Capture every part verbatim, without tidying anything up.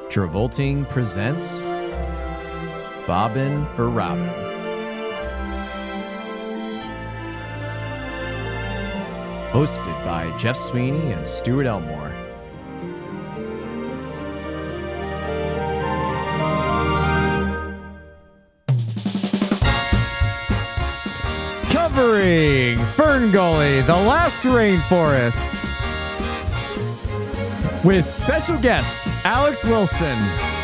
Travolting presents Bobbin for Robin. Hosted by Jeff Sweeney and Stuart Elmore. Covering Fern Gully, the last rainforest, with special guest Alex Wilson.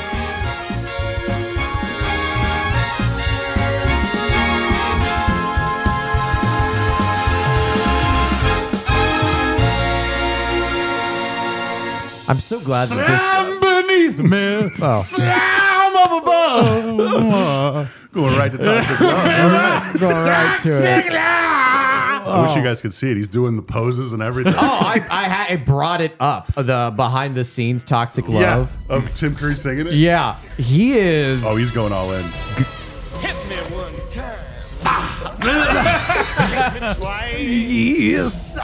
I'm so glad that this. Slam beneath me, Oh. slam up above. Going right to Toxic Love. All right. Going right to it. I wish you guys could see it. He's doing the poses and everything. Oh, I, I, ha- I brought it up. The behind the scenes Toxic Love. Yeah, of Tim Curry singing it. Yeah, he is. Oh, he's going all in. Hit me one time. Yes.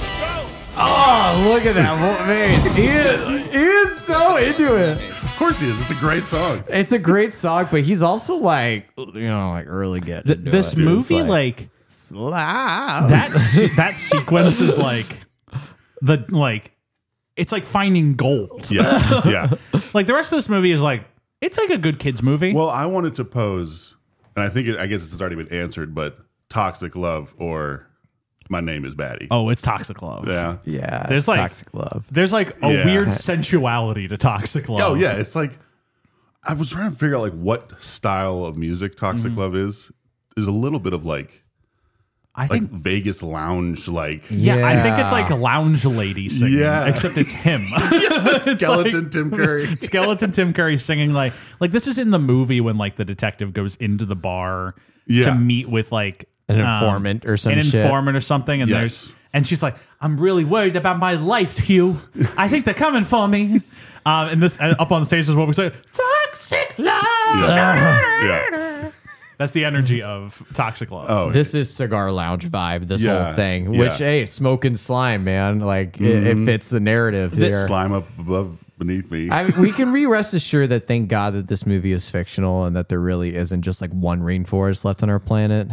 Oh, look at that face. He is, he is so into it. Of course he is. It's a great song. It's a great song, but he's also like, you know, like really getting Th- into this it. movie, It's like, Slap. that se- that sequence is like the like it's like finding gold. Yeah, yeah. Like the rest of this movie is like it's like a good kids movie. Well, I wanted to pose, and I think it, I guess it's already been answered, but Toxic Love or My Name is Batty. oh, it's Toxic Love. Yeah. Yeah, There's like- Toxic Love. There's like a Yeah. weird sensuality to Toxic Love. Oh, yeah. It's like, I was trying to figure out like what style of music Toxic Mm-hmm. Love is. There's a little bit of like, I like think Vegas lounge, like yeah, I think it's Yeah. like a lounge lady singing, Yeah. except it's him. It's skeleton like- Tim Curry. Skeleton Tim Curry singing like like this is in the movie when like the detective goes into the bar Yeah. to meet with like An um, informant or some an shit. informant or something, and Yes. there's and she's like, I'm really worried about my life, Hugh. I think they're coming for me. Um, and this and up on the stage is what we say, Toxic Love. Yeah. yeah. That's the energy of Toxic Love. Oh, This is cigar lounge vibe. This Yeah, whole thing, yeah. which hey, smoking slime, man, like it, it fits the narrative here. slime up above beneath me. I mean, we can re rest assured that thank God that this movie is fictional and that there really isn't just like one rainforest left on our planet.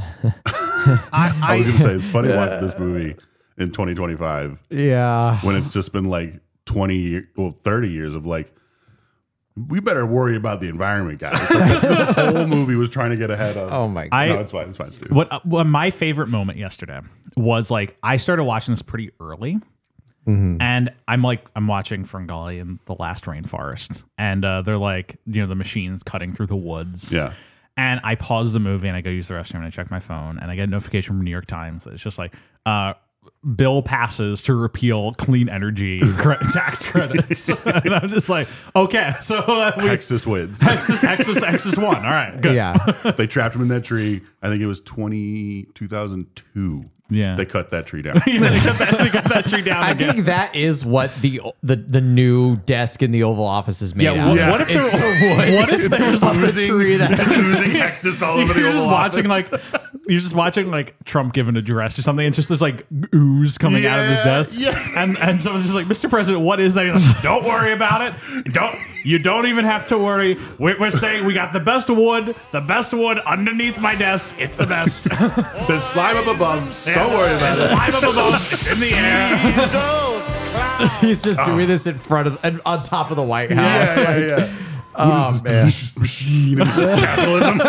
I, I was I, gonna say it's funny watching this movie in twenty twenty-five Yeah. when it's just been like twenty, year, well, thirty years of like, we better worry about the environment, guys. Like, this whole movie was trying to get ahead of. Oh my God. I- no, it's fine. It's fine, Stu. what uh, well, my favorite moment yesterday was like I started watching this pretty early, and I'm like I'm watching Ferngully in the last rainforest, and uh, they're like you know the machines cutting through the woods. Yeah. And I pause the movie and I go use the restroom and I check my phone and I get a notification from New York Times that it's just like uh, bill passes to repeal clean energy cre- tax credits, and I'm just like okay, so uh, we, Texas wins. Texas Texas Texas one. All right, good. Yeah. They trapped him in that tree. I think it was twenty, two thousand two. Yeah. They cut that tree down. You know, they, got that, they got that tree down I again. think that is what the the the new desk in the Oval Office is made Yeah, out what, of. what if It's there, the wood. what if there's on the tree that oozing Texas all over the you're just Oval watching Office. like you're just watching like Trump give an address or something. It's just there's like ooze coming out of his Yeah, desk, yeah. and and someone's just like, Mister President, what is that? He's like, don't worry about it. Don't you don't even have to worry. We're, we're saying we got the best wood, the best wood underneath my desk. It's the best. There's slime up above. Don't worry about it. Slime up above. It's in the air. So clown. he's just doing this in front of and on top of the White House. Yeah, yeah, like, yeah. Oh, What is this man. delicious machine? It's just capitalism.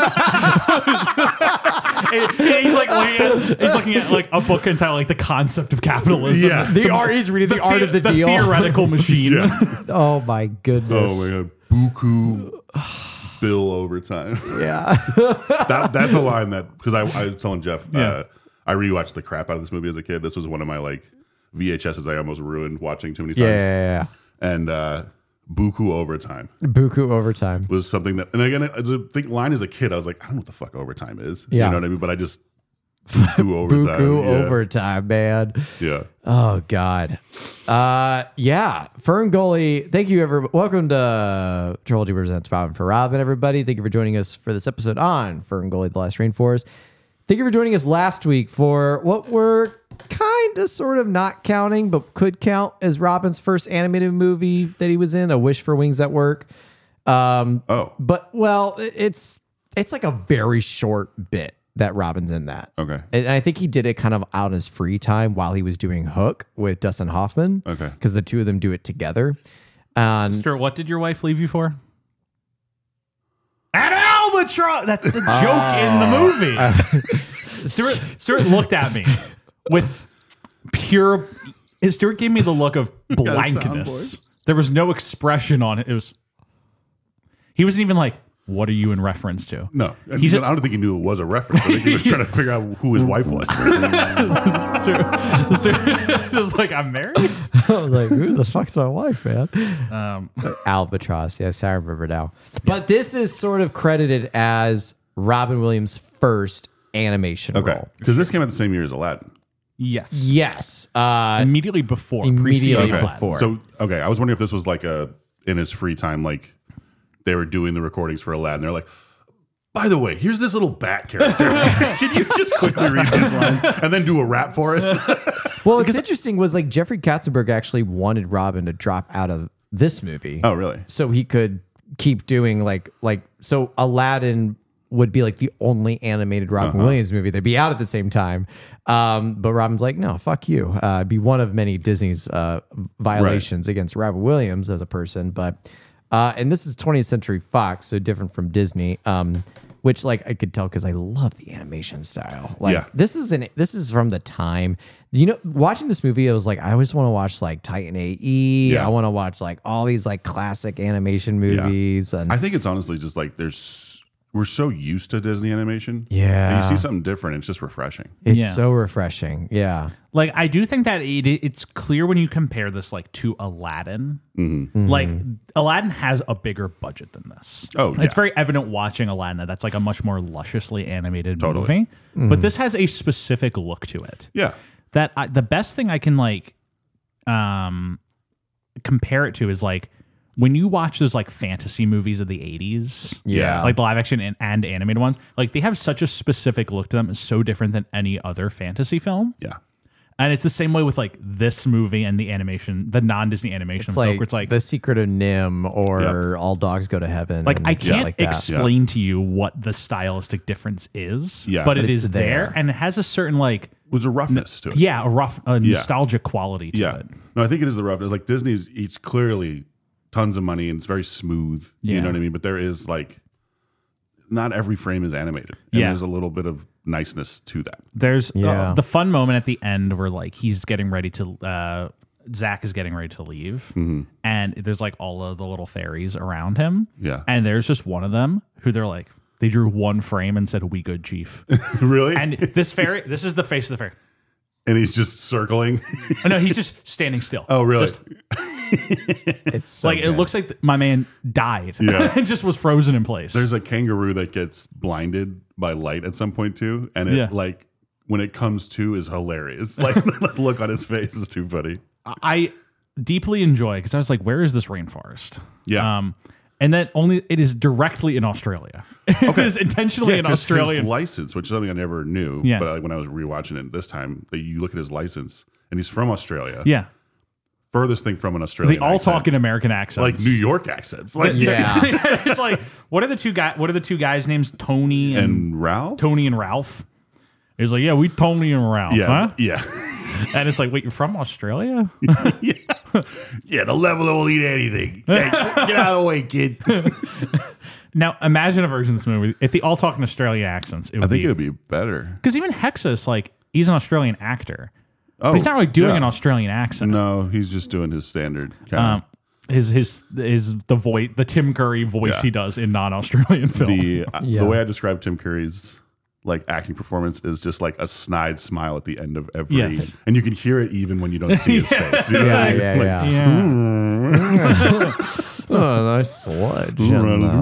And he's like looking at, he's looking at like a book entitled like the concept of capitalism. Yeah. The art he's reading the, art The- of the, deal. theoretical machine. Yeah. Oh my goodness. Oh my god. Buku bill overtime. Yeah. that that's a line that because I, I was telling Jeff, Yeah. uh, I rewatched the crap out of this movie as a kid. This was one of my like V H Ses I almost ruined watching too many Yeah, times. yeah, And uh, Buku overtime yeah. Buku overtime. was something that, and again, as a think line as a kid, I was like, I don't know what the fuck overtime is. Yeah. You know what I mean? But I just Buku overtime. Buku yeah. overtime, man. Yeah. Oh God. Uh yeah. Fern Gully, thank you everybody. Welcome to Travolta Presents Bobbin for Robin, everybody. Thank you for joining us for this episode on Fern Gully, The Last Rainforest. Thank you for joining us last week for what we're kind of sort of not counting, but could count as Robin's first animated movie that he was in, A Wish for Wings at Work. Um, Oh, but well, it- it's it's like a very short bit that Robin's in that. okay. And I think he did it kind of out in his free time while he was doing Hook with Dustin Hoffman. Okay. Because the two of them do it together. And Stuart, what did your wife leave you for? An albatross. That's the joke in the movie. Stuart, Stuart looked at me with pure. Stuart gave me the look of blankness. There was no expression on it. It was. He wasn't even like, "What are you in reference to?" No, and He's I a- don't think he knew it was a reference. I think he was trying to figure out who his wife was. Stuart, Stuart was like, "I'm married." I was like, who the fuck's my wife, man? Um, Albatross. Yes, I remember now. But this is sort of credited as Robin Williams' first animation Okay, role. because this came out the same year as Aladdin. yes. Yes. Uh, Immediately before. Immediately preceding Okay, Aladdin. before. so okay, I was wondering if this was like a in his free time, like they were doing the recordings for Aladdin. They're like, by the way, here's this little bat character. Can you just quickly read these lines and then do a rap for us? well, what's interesting was like Jeffrey Katzenberg actually wanted Robin to drop out of this movie. Oh, really? So he could keep doing like like so Aladdin would be like the only animated Robin Uh-huh. Williams movie. They'd be out at the same time. Um, but Robin's like, no, fuck you. Uh, be one of many Disney's uh, violations against Robin Williams as a person. But uh, and this is twentieth Century Fox, so different from Disney. Um, which like I could tell because I love the animation style. Like Yeah. this is an this is from the time. You know, watching this movie, I was like, I always want to watch like Titan A E. Yeah. I want to watch like all these like classic animation movies. And I think it's honestly just like there's we're so used to Disney animation. Yeah. And you see something different, it's just refreshing. it's Yeah. so refreshing. Yeah. Like, I do think that it, it's clear when you compare this like to Aladdin. Mm-hmm. Like, Aladdin has a bigger budget than this. Oh, yeah. It's very evident watching Aladdin that that's like a much more lusciously animated Totally. movie. But this has a specific look to it. Yeah. That I, the best thing I can like um compare it to is like when you watch those like fantasy movies of the eighties, Yeah. like the live action and, and animated ones, like they have such a specific look to them. It's so different than any other fantasy film. Yeah. And it's the same way with like this movie and the animation, the non-Disney animation It's stuff, like, where it's like, The Secret of Nim or All Dogs Go to Heaven. like and I shit can't like that. explain to you what the stylistic difference is, Yeah. but But it it's is there. there. And it has a certain like, There's a roughness to it. yeah, a rough, a nostalgic quality to Yeah. it. No, I think it is the roughness. Like Disney's eats clearly tons of money and it's very smooth. Yeah. You know what I mean? But there is like not every frame is animated. And Yeah. there's a little bit of niceness to that. There's Yeah. uh, the fun moment at the end where like he's getting ready to, uh, Zach is getting ready to leave, Mm-hmm. and there's like all of the little fairies around him. Yeah. And there's just one of them who they're like, they drew one frame and said, "We good, chief." Really? And this fairy, this is the face of the fairy. And he's just circling. Oh, no, he's just standing still. Oh, really? Just, It's so like it good. looks like th- my man died. Yeah. and just was frozen in place. There's a kangaroo that gets blinded by light at some point too, and it Yeah. like when it comes to is hilarious. Like the look on his face is too funny. I deeply enjoy because I was like, where is this rainforest? Yeah. Um, and then only it is directly in Australia. it is intentionally in 'cause Australia. His license, which is something I never knew, Yeah. but like, when I was rewatching it this time, that you look at his license and he's from Australia. Yeah. Furthest thing from an They Australian. all accent. talk in American accents. like New York accents, like Yeah. it's like, what are the two guys? What are the two guys' names? Tony and, and Ralph. Tony and Ralph. It's like, yeah, we Tony and Ralph, Yeah, huh? yeah, And it's like, wait, you're from Australia? yeah, yeah. The level that will eat anything. Hey, get out of the way, kid. Now, imagine a version of this movie if they all talk in Australian accents. It would I think be it would be better. because even Hexus, like, he's an Australian actor, Oh, but he's not really doing yeah. an Australian accent. No, he's just doing his standard. Kind Um, his his his the voice, the Tim Curry voice Yeah. he does in non-Australian film. the uh, Yeah. the way I describe Tim Curry's like acting performance is just like a snide smile at the end of every, Yes. and you can hear it even when you don't see his Yeah. face. You know what Yeah, I mean? yeah, Like, yeah. yeah. Oh, nice sludge. Right, and, uh,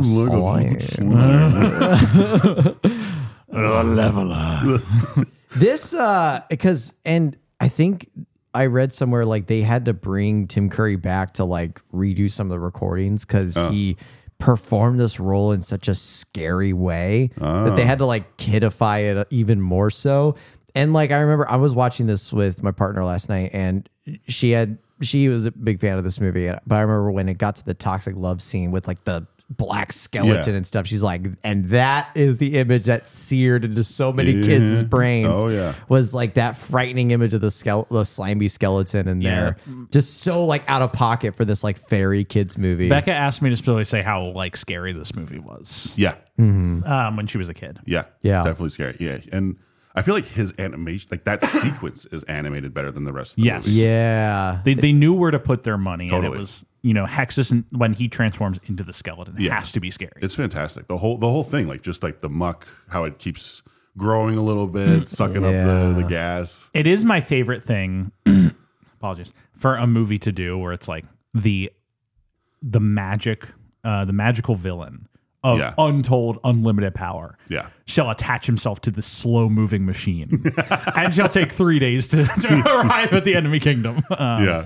look at slime. Leveler. This, uh, because, and I think I read somewhere like they had to bring Tim Curry back to like redo some of the recordings because he performed this role in such a scary way that they had to like kidify it even more so. And like, I remember I was watching this with my partner last night and she had, she was a big fan of this movie, but I remember when it got to the toxic love scene with like the black skeleton Yeah. and stuff. She's like, and that is the image that seared into so many kids' Yeah. brains. Oh, yeah. Was like that frightening image of the skele- the slimy skeleton in Yeah. there. Just so like out of pocket for this like fairy kids movie. Becca asked me to specifically say how like scary this movie was Yeah. um, when she was a kid. Yeah. Yeah. Definitely scary. Yeah. And I feel like his animation, like that sequence is animated better than the rest of the Yes. movie. Yeah. They they knew where to put their money, and Totally. it was you know Hexus and when he transforms into the skeleton, it Yeah. has to be scary. It's fantastic. The whole the whole thing, like just like the muck, how it keeps growing a little bit, sucking up Yeah. the, the gas. It is my favorite thing. Apologies for a movie to do where it's like the the magic, uh, the magical villain of Yeah. untold, unlimited power. Yeah. Shall attach himself to the slow moving machine, and shall take three days to, to arrive at the enemy kingdom. Um, yeah.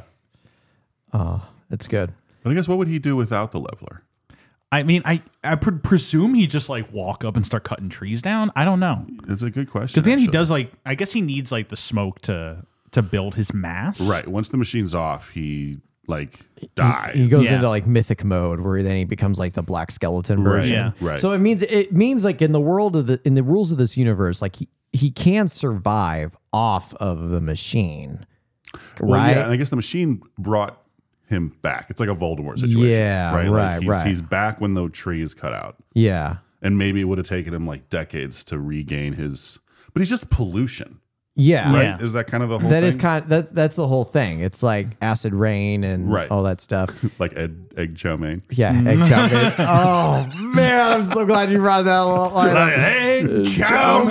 It's good. But I guess what would he do without the leveler? I mean, I I pre- presume he just like walk up and start cutting trees down. I don't know, It's a good question. because then he actually. does like I guess he needs like the smoke to to build his mass. Right. Once the machine's off, he like dies. He goes Yeah. into like mythic mode where then he becomes like the black skeleton version. Yeah. Right. So it means it means like in the world of the in the rules of this universe, like he he can survive off of the machine. Well, Right? yeah, and I guess the machine brought him back. It's like a Voldemort situation. Yeah, right. right, like he's, right. He's back when the tree is cut out, Yeah. and maybe it would have taken him like decades to regain his. But he's just pollution, Yeah. right? Yeah. Is that kind of the whole? That thing? is kind that that's the whole thing. It's like acid rain and Right. all that stuff. like egg, egg chow mein. Yeah, egg chow mein. Oh man, I'm so glad you brought that line up. Hey, chow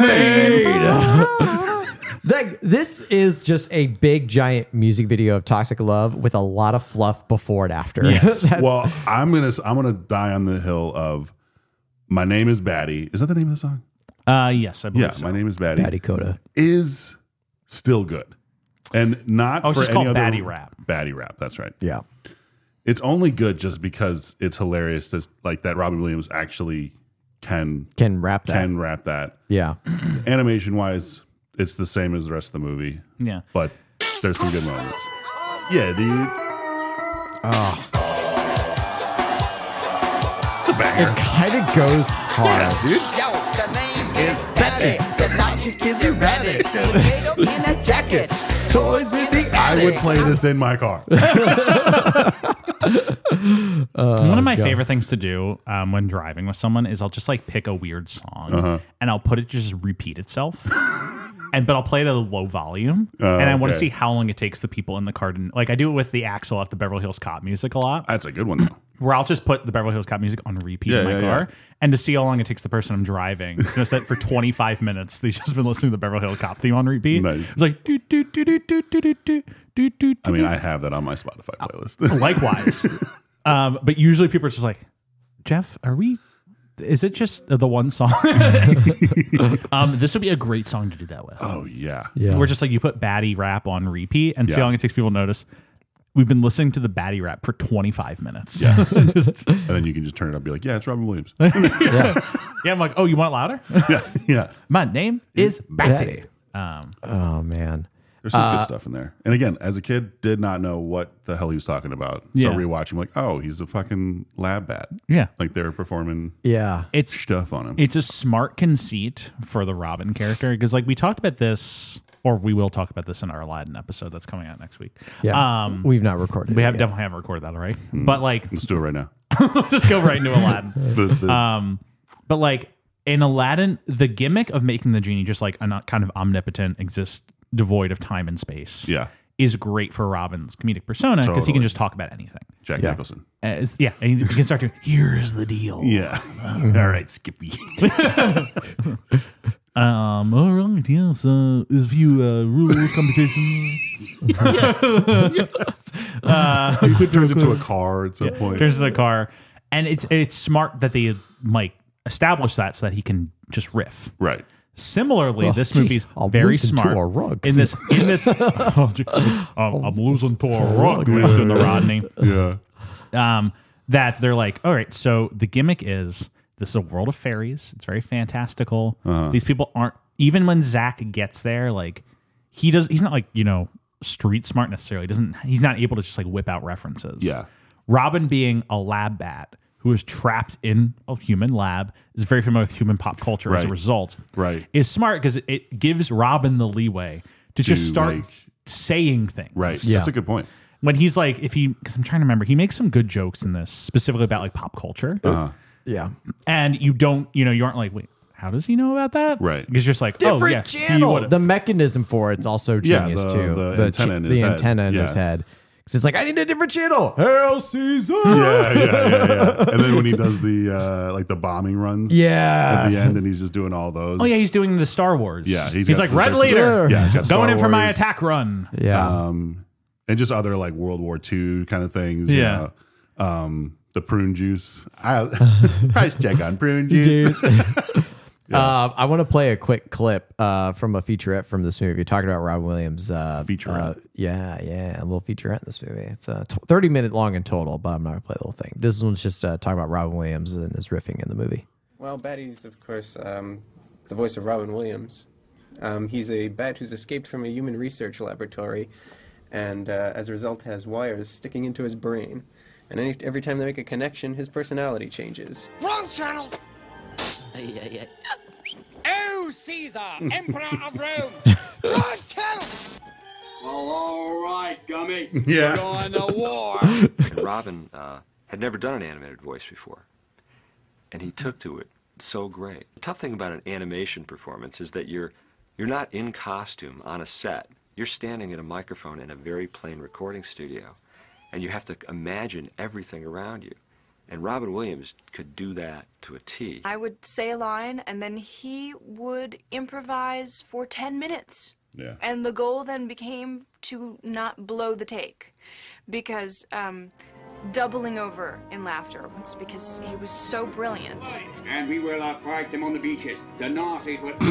mein. That, this is just a big giant music video of Toxic Love with a lot of fluff before and after. Yes. That's- Well, I'm gonna I'm gonna die on the hill of My Name Is Batty. Is that the name of the song? Uh, yes, I believe Yeah, so. My Name Is Batty. Batty Coda. Is still good, and not Oh, it's for just any called other Batty Rap. Batty Rap. That's right. Yeah. It's only good just because it's hilarious. That, like that, Robin Williams actually can Can rap that. can rap that. Yeah. Animation wise, it's the same as the rest of the movie, Yeah. but there's some good moments. Yeah, dude. Oh, it's a banger. Kind of goes hard. Dude. Yo, the name is Batty. The logic is erratic. Potato in a jacket. Toys in the I would play this in my car. One of my favorite things to do um, when driving with someone is I'll just like pick a weird song Uh-huh. and I'll put it to just repeat itself. And but I'll play it at a low volume, Oh, and I want to okay. see how long it takes the people in the car to like. I do it with the Axel off the Beverly Hills Cop music a lot, That's a good one though. where I'll just put the Beverly Hills Cop music on repeat Yeah, in my yeah, car, yeah. and to see how long it takes the person I'm driving. Just that for twenty-five minutes, they've just been listening to the Beverly Hills Cop theme on repeat. Nice. It's like do do do do do do do do do do. I mean, I have that on my Spotify playlist. Likewise. um, but usually people are just like, Jeff, are we, is it just the one song? um, this would be a great song to do that with. Oh yeah, Yeah. We're just like, you put Batty Rap on repeat and see Yeah. how long it takes people to notice. We've been listening to the Batty Rap for twenty-five minutes. Yes. Just- and then you can just turn it up and be like, yeah, it's Robin Williams. yeah, I'm like, oh, you want it louder? yeah, yeah. My name is Batty. Batty. Um, Oh man. There's some Uh, good stuff in there. And again, as a kid, did not know what the hell he was talking about. So Yeah. rewatching, like, oh, he's a fucking lab bat. yeah. Like they're performing Yeah. It's stuff on him. it's a smart conceit for the Robin character because like we talked about this, or we will talk about this in our Aladdin episode that's coming out next week. Yeah. Um, We've not recorded we it have yet. definitely haven't recorded that already, but like Let's do it right now. just go right into Aladdin. The, the, Um, but like in Aladdin, the gimmick of making the genie just like a not kind of omnipotent, exist devoid of time and space, yeah, is great for Robin's comedic persona because he Totally. can just talk about anything. Jack Yeah. Nicholson. Uh, it's- yeah, and he can start to here's the deal. Yeah. All right, Skippy. Um. All right. Yes. Uh, is few uh, rule competition. Uh, It turns into a car at some point. turns to the car, and it's it's smart that they like establish that so that he can just riff. Right. Similarly, Oh, this gee, movie's I'll very listen to smart. a rug. In this, in this, oh, gee, I'm, I'm losing to a rug, Mister the Rodney. Yeah. Um, that they're like, all right, so the gimmick is this is a world of fairies. It's very fantastical. Uh-huh. These people aren't even when Zach gets there, like he does. He's not like you know street smart necessarily. He doesn't he's not able to just like whip out references. Yeah. Robin being a lab bat who is trapped in a human lab, is very familiar with human pop culture as a Right. result, Right. is smart because it, it gives Robin the leeway to, just start make- saying things. Right. Yeah. That's a good point. When he's like, if he, because I'm trying to remember, he makes some good jokes in this, specifically about like pop culture. Uh-huh. Yeah. And you don't, you know, you aren't like, wait, how does he know about that? Right. Because you're just like, Different oh, yeah, he channel. would've. The mechenism for it's also Yeah, genius the- too. the chi- antenna in the his head. antenna in his Yeah. head. Because it's like, I need a different channel. Hail Caesar. Yeah, yeah, yeah, yeah. And then when he does the uh, like the bombing runs Yeah. at the end, and he's just doing all those. Oh yeah, he's doing the Star Wars. Yeah, he's, he's got like the red Star- leader. Yeah, he's got Star going in for my Wars. attack run. Yeah. um, and just other like World War Two kind of things. Yeah. You know? Um, the prune juice. I, price check on prune juice. Uh, I want to play a quick clip uh, from a featurette from this movie. You're talking about Robin Williams. Uh, Featurette. uh, yeah, yeah, a little featurette in this movie. It's uh, t- thirty minute long in total, but I'm not going to play the whole thing. This one's just uh, talking about Robin Williams and his riffing in the movie. Well, Batty's, of course, um, the voice of Robin Williams. Um, he's a bat who's escaped from a human research laboratory and, uh, as a result, has wires sticking into his brain. And any, every time they make a connection, his personality changes. Wrong channel! Oh, Caesar, Emperor of Rome! Wrong channel! Well, all right, Gummy. Yeah. We're going to war. And Robin uh, had never done an animated voice before, and he took to it so great. The tough thing about an animation performance is that you're you're not in costume on a set. You're standing at a microphone in a very plain recording studio, and you have to imagine everything around you. And Robin Williams could do that to a T. I would say a line, and then he would improvise for ten minutes. Yeah. And the goal then became to not blow the take. Because um, doubling over in laughter was because he was so brilliant. And we will uh, fight them on the beaches. The Nazis will...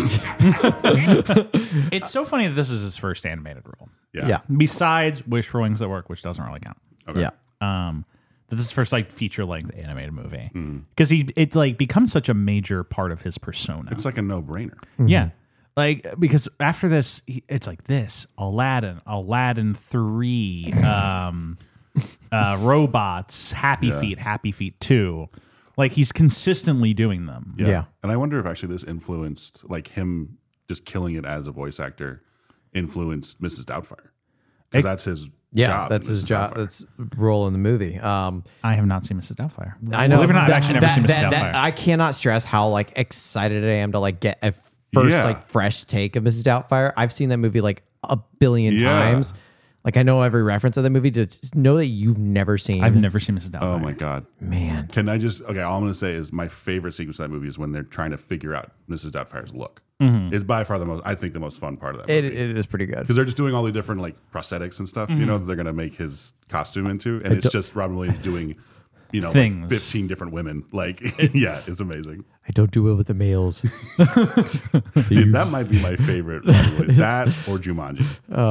It's so funny that this is his first animated role. Yeah. Yeah. Besides Wish for Wings That Work, which doesn't really count. Okay. Yeah. Um, that this is his first like feature length animated movie because he it like becomes such a major part of his persona. It's like a no brainer. Yeah. Like, because after this, he- it's like this Aladdin, Aladdin three, um, uh, Robots, Happy Yeah. Feet, Happy Feet two. Like, he's consistently doing them. Yeah. And I wonder if actually this influenced, like him just killing it as a voice actor, influenced Missus Doubtfire. Because that's his Yeah, job. that's in his Missus job. Doubtfire. That's role in the movie. Um, I have not seen Missus Doubtfire. I know. Believe it or not, I've that- actually never that- seen Missus that- Doubtfire. that- I cannot stress how like excited I am to like get a first Yeah. like fresh take of Missus Doubtfire. I've seen that movie like a billion Yeah. times. Like I know every reference of the movie. To just know that you've never seen. I've never seen Missus Doubtfire. Oh my God. Man. Can I just, okay, all I'm going to say is my favorite sequence of that movie is when they're trying to figure out Missus Doubtfire's look. It's by far the most, I think, the most fun part of that It, movie. it is pretty good. Because they're just doing all the different like prosthetics and stuff, you know, that they're going to make his costume into. And it's don't- just Robin Williams doing, you know, like Things. fifteen different women. Like, yeah, it's amazing. I don't do well with the males. Dude, that might be my favorite. Robin Williams. That or Jumanji.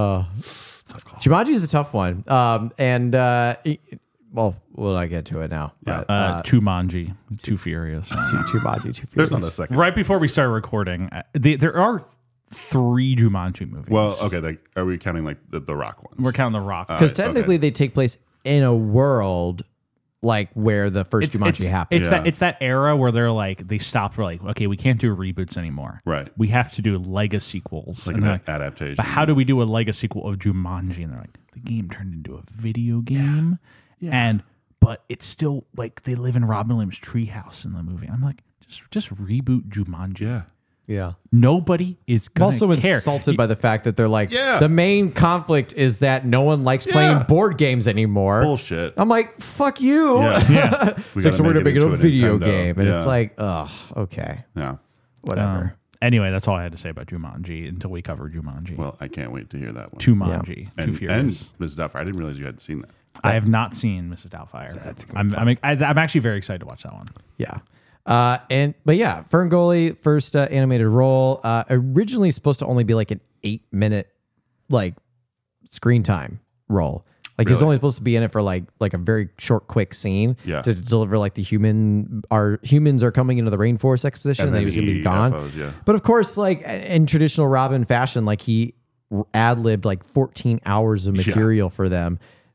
Jumanji is a tough one. Um, and uh, it- well, we'll not get to it now. Yeah. But, Uh, too Manji, too furious. too, Jumanji, too There's furious. not a second. Right before we started recording, uh, the, there are three Jumanji movies. Well, okay, like, are we counting like the, the Rock ones? we're counting the Rock. Because Alright, technically okay. they take place in a world like where the first it's, Jumanji it's, happened. It's Yeah. that it's that era where they're like they stopped. We're like, okay, we can't do reboots anymore. Right. We have to do Lego sequels. Like And an they're like, adaptation. but how do we do a Lego sequel of Jumanji? And they're like, the game turned into a video game, and but it's still like they live in Robin Williams' treehouse in the movie. I'm like, just just reboot Jumanji. Yeah. yeah. Nobody is I'm gonna also care. insulted by the fact that they're like, Yeah. the main conflict is that no one likes playing Yeah. board games anymore. Bullshit. I'm like, fuck you. Yeah. Yeah. It's like, so we're gonna make it a into video Nintendo. game, and Yeah. it's like, ugh, okay, yeah. whatever. Um, anyway, that's all I had to say about Jumanji until we cover Jumanji. Well, I can't wait to hear that one. Jumanji, Too and, Furious. and Missus Doubtfire. I didn't realize you hadn't seen that. I have not seen Missus Doubtfire. I'm, I'm, I'm actually very excited to watch that one. Yeah. Uh, and but yeah, Ferngully, first uh, animated role, uh, originally supposed to only be like an eight minute like screen time role. Like he was Really? only supposed to be in it for like like a very short, quick scene Yeah. to deliver like the human our humans are coming into the rainforest exposition, and, And then then he was gonna be he gone. F Os, yeah. But of course, like in traditional Robin fashion, like he ad libbed like fourteen hours of material for them.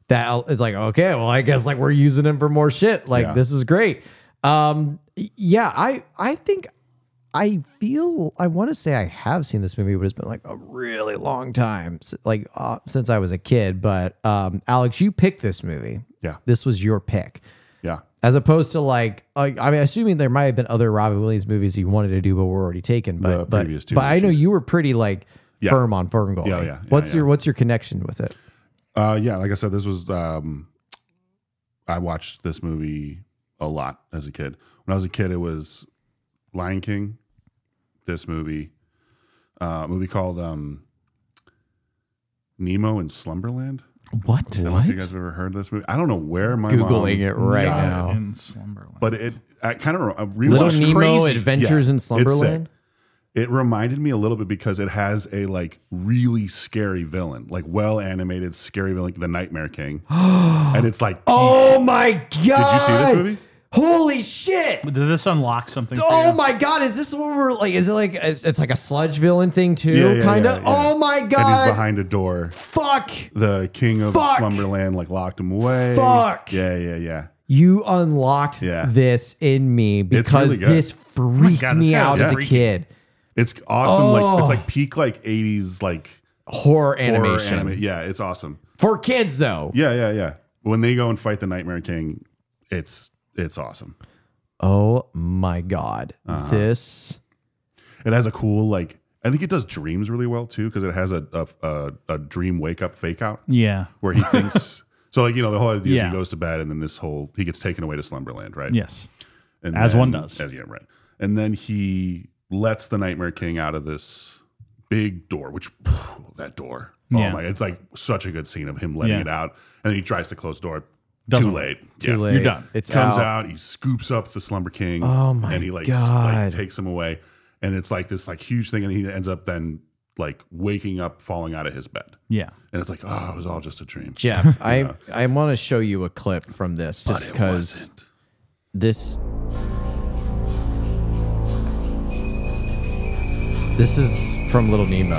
that it's like, okay, well, I guess like we're using him for more shit. Like Yeah. this is great. Um, yeah, I I think I feel I want to say I have seen this movie, but it's been like a really long time, s- like uh, since I was a kid. But um, Alex, you picked this movie. Yeah. This was your pick. Yeah. As opposed to like, I I mean, assuming there might have been other Robin Williams movies you wanted to do, but were already taken. But The but, previous two but I know movies. you were pretty like Yeah. firm on Ferngully. Yeah, yeah, yeah, What's yeah. your What's your connection with it? Uh, yeah, like I said, this was um, I watched this movie a lot as a kid. When I was a kid, it was Lion King, this movie, uh, a movie called um, Nemo in Slumberland. What? I don't know if you guys have ever heard this movie. I don't know where my Googling mom, it right Got it now. in Slumberland. but it I kind of uh, Little rewatched Nemo Crazy. Adventures Yeah, in it's sick. Slumberland. It reminded me a little bit because it has a like really scary villain, like well animated scary villain, the Nightmare King, and it's like, Oh my god! Did did you see this movie? Holy shit! Did this unlock something? for Oh you? my god! Is this the one where like? Is it like? It's, it's like a sludge villain thing too, Yeah, yeah, kind yeah, of. yeah. Oh my And he's god! behind a door. Fuck! The king of Fuck. Slumberland like locked him away. Fuck. Yeah, yeah, yeah. You unlocked Yeah. this in me because really good. this freaked God, me this guy out was as a freaky. kid. It's awesome. Oh. Like it's like peak like eighties like Horror horror animation anima- Yeah, it's awesome. for kids though. Yeah, yeah, yeah. When they go and fight the Nightmare King, it's it's awesome. Oh my god! Uh-huh. This. It has a cool like I think it does dreams really well too because it has a a, a a dream wake up fake out Yeah. where he thinks so like you know the whole idea is Yeah. he goes to bed and then this whole he gets taken away to Slumberland, right? Yes. And As then- one does. As, yeah, right. And then he lets the Nightmare King out of this big door, which that door. Oh Yeah. my! It's like such a good scene of him letting Yeah. it out, and then he tries to close the door. Doesn't Too work. late. Too Yeah. late. You're done. It's Comes out. out. He scoops up the Slumber King. Oh my And he like, s- God. like takes him away, and it's like this like huge thing, and he ends up then like waking up, falling out of his bed, Yeah. and it's like, oh, it was all just a dream. Jeff, I I want to show you a clip from this just But it because wasn't. this this is from Little Nemo.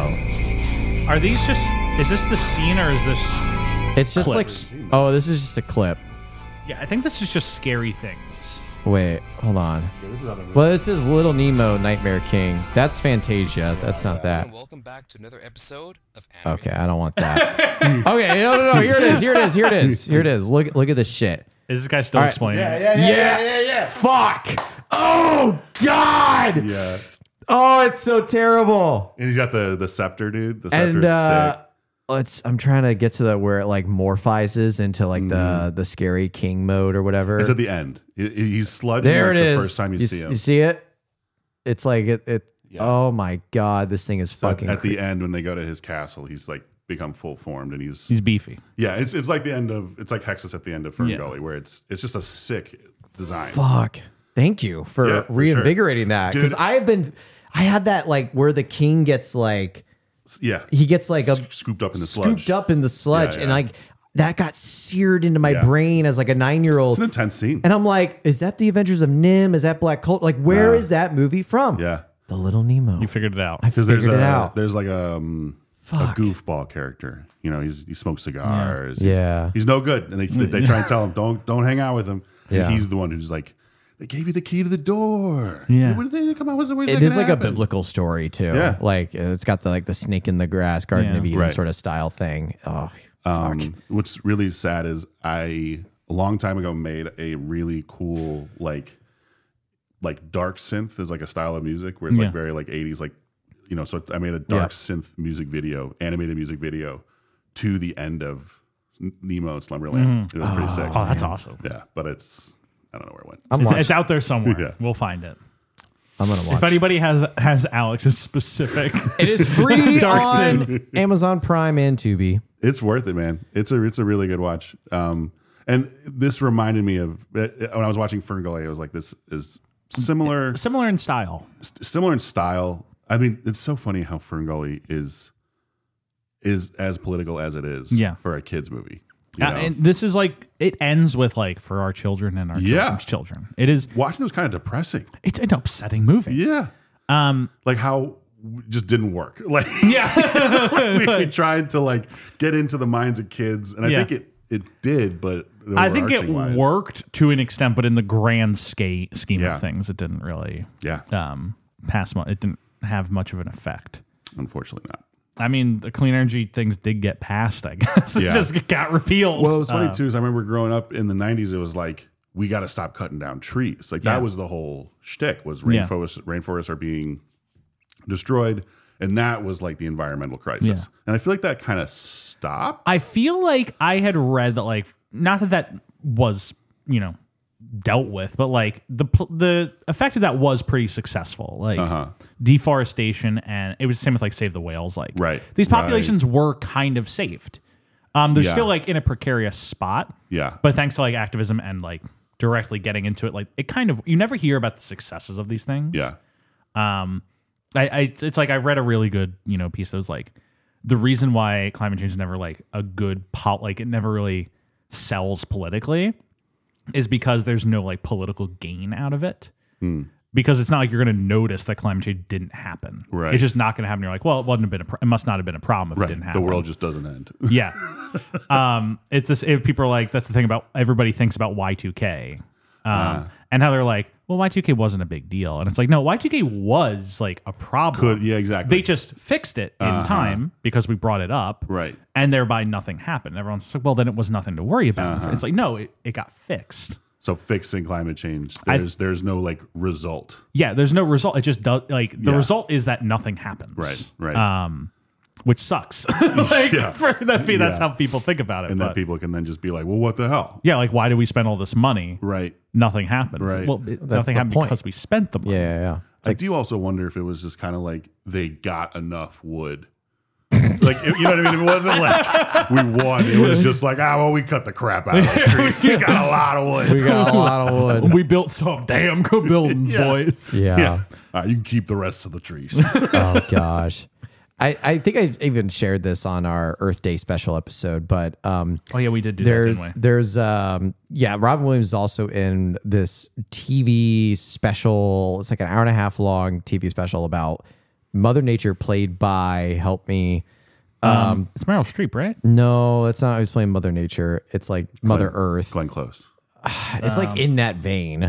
Are these just? Is this the scene or is this? It's just Clips. like oh, this is just a clip. Yeah, I think this is just scary things. Wait, hold on. Well, this is Little Nemo Nightmare King. That's Fantasia. That's not that. Welcome back to another episode of Okay, I don't want that. Okay, no, no, no. Here it is. Here it is. Here it is. Here it is. Look, look at this shit. Is this guy still All right. explaining? Yeah, yeah, yeah, yeah. Fuck. Oh God. Yeah. Oh, it's so terrible. And he's got the the scepter, dude. The scepter's And uh, sick. let's. I'm trying to get to the where it like morphizes into like the the scary king mode or whatever. It's at the end. He- He's sludging there like it the is. first time you, you see s- him. You see it? It's like it. it Yeah. Oh my God, this thing is So at- fucking. at cre- the end when they go to his castle, he's like become full formed, and he's He's beefy. yeah. It's it's like the end of it's like Hexus at the end of Yeah. Ferngully, where it's it's just a sick design. Fuck. Thank you for Yeah, for reinvigorating sure. that because Dude. I have been. I had that like where the king gets like Yeah, he gets like a S- scooped up in the sludge. scooped up in the sludge Yeah, and yeah. like that got seared into my Yeah. brain as like a nine year old. It's an intense scene. And I'm like, is that the Adventures of Nim? Is that Black Colt? Like, where Nah. is that movie from? Yeah, The Little Nemo. You figured it out. I because figured there's it a out. there's like a um, a Fuck. goofball character. You know, he's he smokes cigars. He's- Yeah. he's no good, and they they try and tell him don't don't hang out with him. And Yeah. he's the one who's like, they gave you the key to the door. Yeah. When did they come out? What's the way It is like a biblical story too. Yeah. Like it's got the like the snake in the grass, Garden Yeah. of Eden Right. sort of style thing. Oh, fuck. Um, what's really sad is I a long time ago made a really cool like like dark synth is like a style of music where it's Yeah. like very like eighties like you know so I made a dark Yeah. synth music video animated music video to the end of N- Nemo and Slumberland. It was pretty sick. Oh, that's awesome. Yeah, but it's I don't know where it went. I'm It's, watching. it's out there somewhere. Yeah. We'll find it. I'm gonna watch. If anybody has has Alex's specific, It is free Dark on Synth. Amazon Prime and Tubi. It's worth it, man. It's a it's a really good watch. Um, and this reminded me of when I was watching Ferngully. I was like, this is similar. similar in style. s- similar in style. I mean, it's so funny how Ferngully is is as political as it is Yeah. for a kids movie. You Uh, know? and this is like it ends with like for our children and our Yeah. children's children. It is. Watching it was kind of depressing. It's an upsetting movie. Yeah, Um. like how it just didn't work. Like Yeah. we, we tried to like get into the minds of kids, and I Yeah. think it it did, but I think it overarching-wise- worked to an extent, but in the grand scale scheme Yeah. of things, it didn't really Yeah, um, pass. Mu- it didn't have much of an effect. unfortunately not. I mean, the clean energy things did get passed, I guess. It Yeah. just got repealed. Well, it's funny Uh, too, is I remember growing up in the nineties, it was like, we got to stop cutting down trees. Like Yeah. that was the whole shtick, was Yeah. rainforests, rainforests are being destroyed. And that was like the environmental crisis. Yeah. And I feel like that kind of stopped. I feel like I had read that, like, not that that was, you know, dealt with, but like the pl- the effect of that was pretty successful. Like Uh-huh. deforestation, and it was the same with like Save the Whales. Like Right. these populations were kind of saved. Um, they're Yeah. still like in a precarious spot. Yeah. But thanks to like activism and like directly getting into it, like it kind of, you never hear about the successes of these things. Yeah. Um, I, I it's like I read a really good, you know, piece that was like the reason why climate change is never like a good pol like it never really sells politically is because there's no like political gain out of it. Hmm. Because it's not like you're going to notice that climate change didn't happen. Right. It's just not going to happen. You're like, well, it wouldn't have been a pro- it must not have been a problem if Right. it didn't The happen. world just doesn't end. Yeah. um, it's this, it, people are like, that's the thing about everybody thinks about Y two K. Um, Uh. and how they're like, well, Y two K wasn't a big deal. And it's like, no, Y two K was like a problem. Could, yeah, exactly. They just fixed it in Uh-huh. time because we brought it up. Right. And thereby nothing happened. Everyone's like, well, then it was nothing to worry about. Uh-huh. It's like, no, it, it got fixed. So fixing climate change, I- there's there's no like result. Yeah, there's no result. It just does, like, the Yeah. result is that nothing happens. Right, right. Um, which sucks. like, Yeah. for that, be that's Yeah. how people think about it. And but, then people can then just be like, well, what the hell? yeah, like, why do we spend all this money? Right. Nothing happens. Right. Well, it, That's nothing the happened point. because we spent the money. Yeah, yeah, yeah. I do also wonder if it was just kind of like they got enough wood. Like, it- you know what I mean? It wasn't like we won. It was just like, ah, well, we cut the crap out of the streets. We got a lot of wood. We got a lot of wood. We built some damn good buildings, Yeah. boys. Yeah. Yeah. All right, you can keep the rest of the trees. Oh gosh. I, I think I even shared this on our Earth Day special episode, but um, Oh, yeah, we did do there's that, didn't we? there's um yeah, Robin Williams is also in this T V special. It's like an hour and a half long T V special about Mother Nature, played by, help me. Um, it's Meryl Streep, right? No, it's not. I was playing Mother Nature. It's like Mother Earth. Glenn Close. It's like in that vein.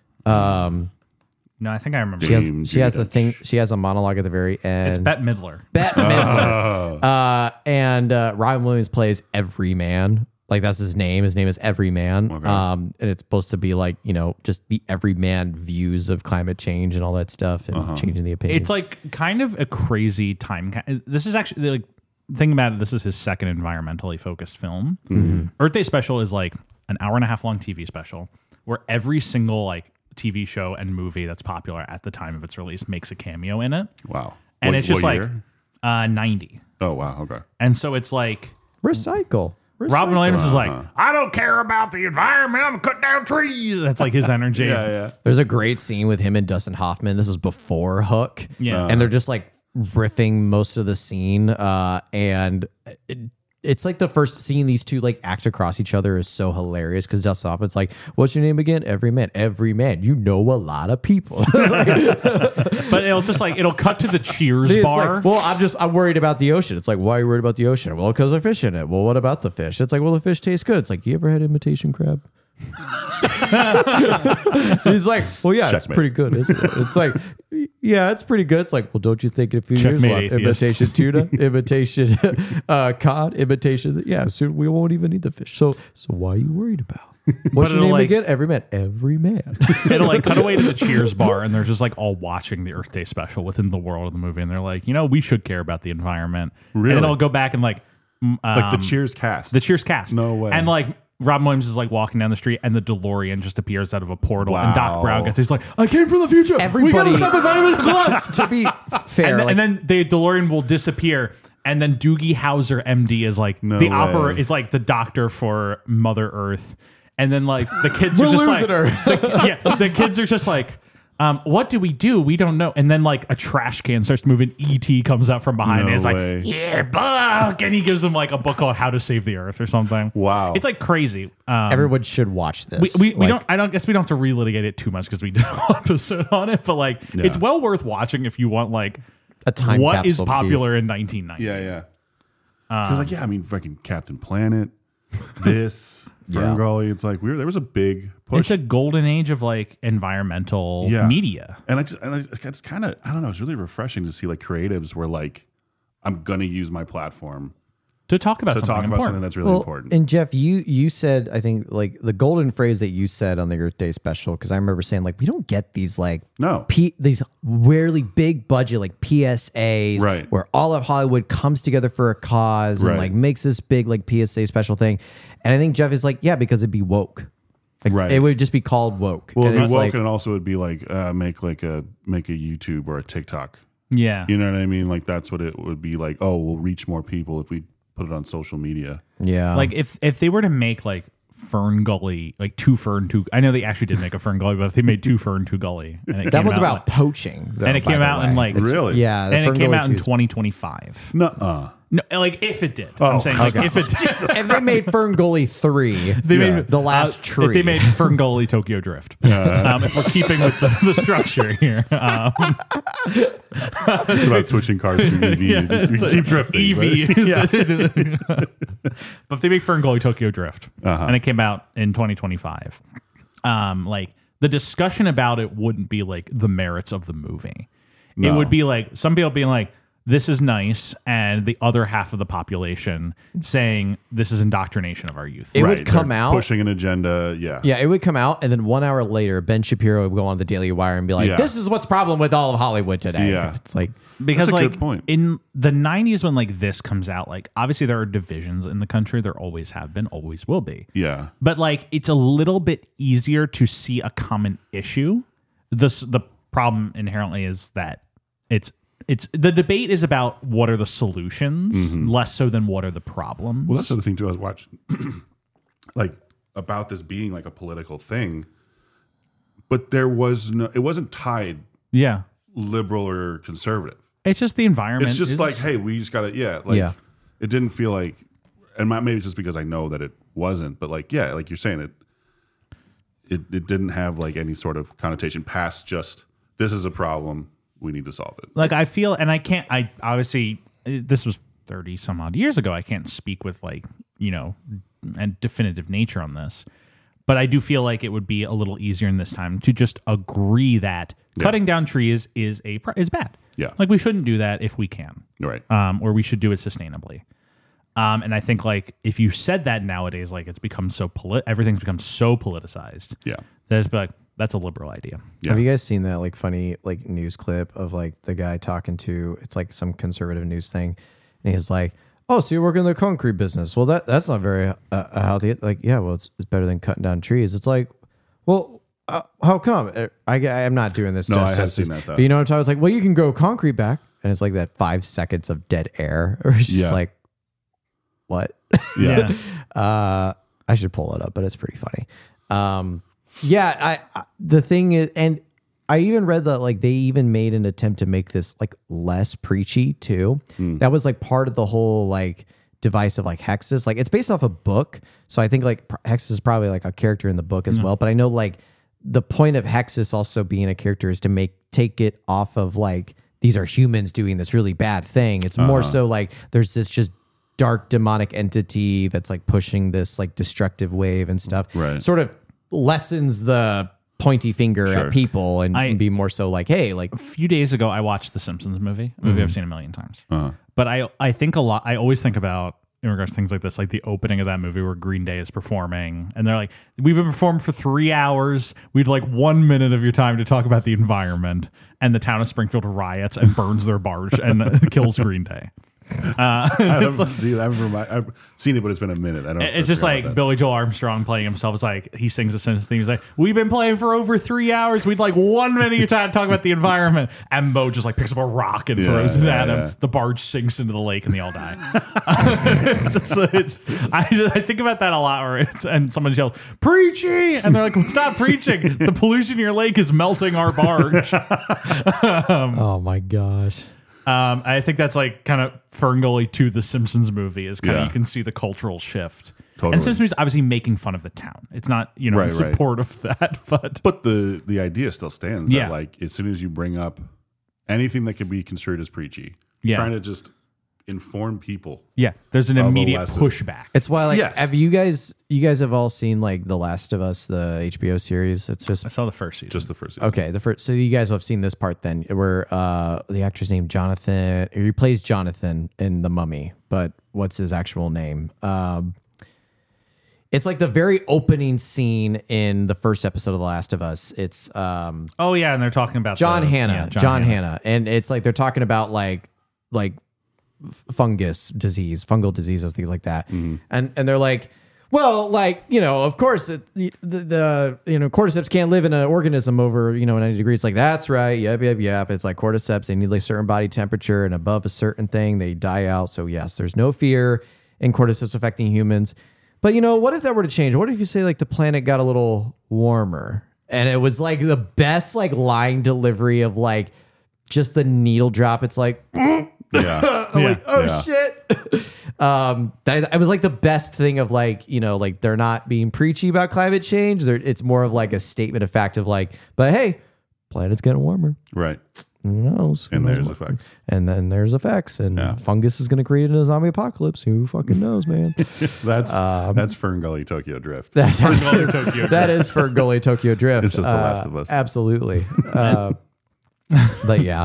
Um, No, I think I remember. she has James she has a Judge. thing. She has a monologue at the very end. It's Bette Midler. Bette Midler. Uh, and uh, Robin Williams plays Every Man. Like, that's his name. His name is Every Man. Okay. Um, and it's supposed to be like, you know, just be every man views of climate change and all that stuff and changing the opinions. It's like kind of a crazy time. ca- This is actually like, think about it. This is his second environmentally focused film. Earth Day Special is like an hour and a half long T V special where every single like T V show and movie that's popular at the time of its release makes a cameo in it. Wow. And What- it's just what like year? uh, ninety. Oh, wow. Okay. And so it's like recycle. Robin Recycle. Williams is like, Uh-huh. I don't care about the environment. I'm cutting down trees. That's like his energy. Yeah, yeah. There's a great scene with him and Dustin Hoffman. This was before Hook. Yeah. And they're just like riffing most of the scene. Uh, and it, it's like the first seeing these two like act across each other is so hilarious because Dustin Hoffman's like, what's your name again? Every Man. Every Man. You know a lot of people. But it'll just like, it'll cut to the Cheers It's bar. like, well, I'm just, I'm worried about the ocean. It's like, why are you worried about the ocean? Well, because I fish in it. Well, what about the fish? It's like, well, the fish tastes good. It's like, you ever had imitation crab? He's like, well, yeah, it's Checkmate. pretty good, isn't it? It's like, yeah, it's pretty good. It's like, well, don't you think in a few years, Checkmate, we'll have atheists. imitation tuna, imitation uh, cod, imitation, yeah, soon we won't even need the fish. So, so why are you worried about? What's your it'll name like- again? Every Man. Every Man. It'll like cut away to the Cheers bar, and they're just like all watching the Earth Day special within the world of the movie, and they're like, you know, we should care about the environment. Really? And then it'll go back and like, m- Like the um, Cheers cast. the Cheers cast. No way. And like Robin Williams is like walking down the street, and the DeLorean just appears out of a portal, and Doc Wow. Brown gets. He's like, I came from the future. Everybody- we gotta stop environmental collapse. to be fair, and, th- like, and then the DeLorean will disappear. And then Doogie Howser, M D, is like No the way. opera is like the doctor for Mother Earth. And then like the kids We're are just like, losing her. the, yeah, the kids are just like, um, what do we do? We don't know. And then like a trash can starts moving. E T comes out from behind. No and it's way. like, yeah, Buck. And he gives them like a book called How to Save the Earth or something. Wow. It's like crazy. Um, everyone should watch this. we, we, we Like, don't. I don't guess we don't have to relitigate it too much because we did a whole episode on it. But like, Yeah. it's well worth watching if you want like a time what is capsule popular piece. in nineteen ninety. Yeah, yeah. Because like, yeah, I mean, fucking Captain Planet. this Yeah. Fern Gully. It's like we were, there was a big push. It's a golden age of like environmental Yeah. media. And I just, and I, it's kind of, I don't know, it's really refreshing to see like creatives where like, I'm going to use my platform To talk about to something talk about important. something that's really Well, important. and Jeff, you you said, I think, like the golden phrase that you said on the Earth Day special, because I remember saying like we don't get these like No. P, these really big budget like P S As, Right. where all of Hollywood comes together for a cause and Right. like makes this big like P S A special thing. And I think Jeff is like, yeah, because it'd be woke. Like, Right. It would just be called woke. Well, and it'd be it's woke, like, and also it'd be like uh, make like a make a YouTube or a TikTok. Yeah. You know what I mean? Like that's what it would be like. Oh, we'll reach more people if we put it on social media. yeah, Like if if they were to make like Fern Gully, like two Fern, two. I know they actually did make a Fern Gully, but if they made two Fern, two Gully, and it that came was out about like- poaching, though, and it by came the out in way. like It's- Really? yeah, the and it Fern came Gully out in two is- twenty twenty-five. Nuh-uh. No, like if it did, Oh, I'm saying like okay. if it did. if they made Fern Gully three, They Yeah. made The Last uh, Tree. If they made Fern Gully Tokyo Drift. Um, if we're keeping with the, the structure here, um, It's about switching cars to E V. yeah, You it's keep like drifting. E V. but- yeah. But if they make Fern Gully Tokyo Drift, Uh-huh. and it came out in twenty twenty-five, um, like the discussion about it wouldn't be like the merits of the movie. It No. would be like some people being like, "This is nice," and the other half of the population saying, "This is indoctrination of our youth." It Right, would come they're out. pushing an agenda. Yeah. Yeah, it would come out, and then one hour later, Ben Shapiro would go on the Daily Wire and be like, Yeah. "This is what's problem with all of Hollywood today." Yeah. It's like, Because That's a like good point. in the nineties when like this comes out, like obviously there are divisions in the country. There always have been, always will be. Yeah. But like it's a little bit easier to see a common issue. This the problem inherently is that it's it's the debate is about what are the solutions, less so than what are the problems. Well, that's the other thing too. I was watching, like about this being like a political thing, but there was no. It wasn't tied yeah. liberal or conservative. It's just the environment. It's just is- like, hey, we just gotta, yeah, like Yeah. it didn't feel like, and my- maybe it's just because I know that it wasn't, but like, yeah, like you're saying, it, it, it didn't have like any sort of connotation past just this is a problem, we need to solve it. like I feel, and I can't. I obviously this was thirty some odd years ago. I can't speak with like you know and definitive nature on this, but I do feel like it would be a little easier in this time to just agree that Yeah. cutting down trees is a is bad. Yeah. like we shouldn't do that if we can, Right. um, or we should do it sustainably. Um, and I think like if you said that nowadays, like it's become so polit, everything's become so politicized. Yeah. That it's like that's a liberal idea. Yeah. have you guys seen that like funny like news clip of like the guy talking to, it's like some conservative news thing, and he's like, "Oh, so you're working in the concrete business? Well, that that's not very uh, healthy." Like, yeah, well, it's, it's better than cutting down trees. It's like, well, uh, how come? Uh, I I'm not doing this. No, I have justice. seen that, though. But you know what I'm talking? It's like, well, you can grow concrete back, and it's like that five seconds of dead air, or it's just Yeah. like, what? Yeah. Uh, I should pull it up, but it's pretty funny. Um, yeah, I, I the thing is, and I even read that like they even made an attempt to make this like less preachy too. That was like part of the whole like device of like Hexus. Like it's based off a book, so I think like Hexus is probably like a character in the book as well. But I know like the point of Hexus also being a character is to make take it off of like these are humans doing this really bad thing. It's more so like there's this just dark demonic entity that's like pushing this like destructive wave and stuff. Right. Sort of lessens the pointy finger Sure. at people and, I- and be more so like, hey, like A few days ago, I watched the Simpsons movie, a movie Mm-hmm. I've seen a million times. Uh-huh. But I, I think a lot. I always think about in regards to things like this, like the opening of that movie where Green Day is performing, and they're like, "We've been performing for three hours. We'd like one minute of your time to talk about the environment." And the town of Springfield riots and burns their barge and uh, kills Green Day. Uh, I haven't seen, I haven't remi- I've seen it, but it's been a minute. I don't. It's I just forgot like about that. Billy Joel Armstrong playing himself. It's like he sings a sentence theme. He's like, "We've been playing for over three hours. We'd like one minute of your time to talk about the environment." And Mo just like picks up a rock and Yeah, throws it yeah, at him. yeah. The barge sinks into the lake and they all die. it's just, it's, I, just, I think about that a lot. Where it's and someone yells, "Preaching!" and they're like, well, "Stop preaching! The pollution in your lake is melting our barge." oh my gosh. Um, I think that's like kind of Ferngully to the Simpsons movie is kind of Yeah. you can see the cultural shift. Totally. And Simpsons is obviously making fun of the town. It's not you know Right, in right. support of that, but But the the idea still stands. Yeah. That like as soon as you bring up anything that can be construed as preachy, Yeah. trying to just inform people. Yeah, there's an Of a immediate lesson. pushback. It's why, like, Yes. have you guys, you guys have all seen like The Last of Us, the H B O series? It's just I saw the first season. Just the first season. okay. The first, so you guys have seen this part then, where uh, the actor's name Jonathan, or he plays Jonathan in The Mummy, but what's his actual name? Um, it's like the very opening scene in the first episode of The Last of Us. It's um, Oh yeah, and they're talking about John the, Hannah, yeah, John, Hannah, and it's like they're talking about like like f- fungus disease, fungal diseases, things like that, and and they're like, well, like you know, of course, it, the, the you know cordyceps can't live in an organism over you know ninety degrees. Like that's right, yep, yep, yep. It's like cordyceps; they need like certain body temperature, and above a certain thing, they die out. So yes, there's no fear in cordyceps affecting humans. But you know, what if that were to change? What if you say like the planet got a little warmer, and it was like the best like line delivery of like just the needle drop. It's like, Yeah. I'm like, oh Yeah. shit. um, that it was like the best thing of like, you know, like they're not being preachy about climate change. They're, it's more of like a statement of fact of like, but hey, planet's getting warmer. Right. Who knows? Who And knows there's what- effects. And then there's effects, and Yeah. fungus is going to create a zombie apocalypse. Who fucking knows, man? That's that's Fern Gully Tokyo Drift. That, Tokyo that is for Gully Tokyo Drift. It's just The Last of Us. Absolutely. Uh, but yeah.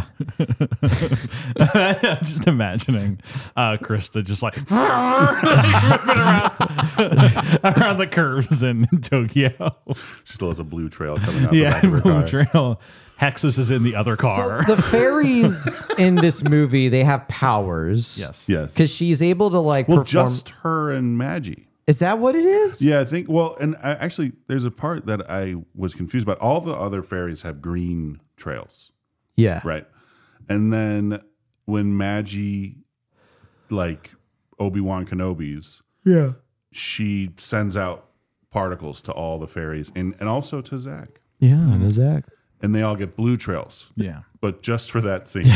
I'm just imagining uh, Krista just like ripping around, around the curves in Tokyo. She still has a blue trail coming out the Yeah, back of her Blue car. Trail. Hexus is in the other car. So the fairies in this movie, they have powers. yes. Yes. Because she's able to like Well, perform. just her and Maggie. Is that what it is? Yeah, I think. Well, and I, actually, there's a part that I was confused about. All the other fairies have green trails, Yeah. right? And then when Maggie, like Obi-Wan Kenobi's, Yeah. she sends out particles to all the fairies and, and also to Zach. Yeah, and Zach. And they all get blue trails. Yeah. But just for that scene.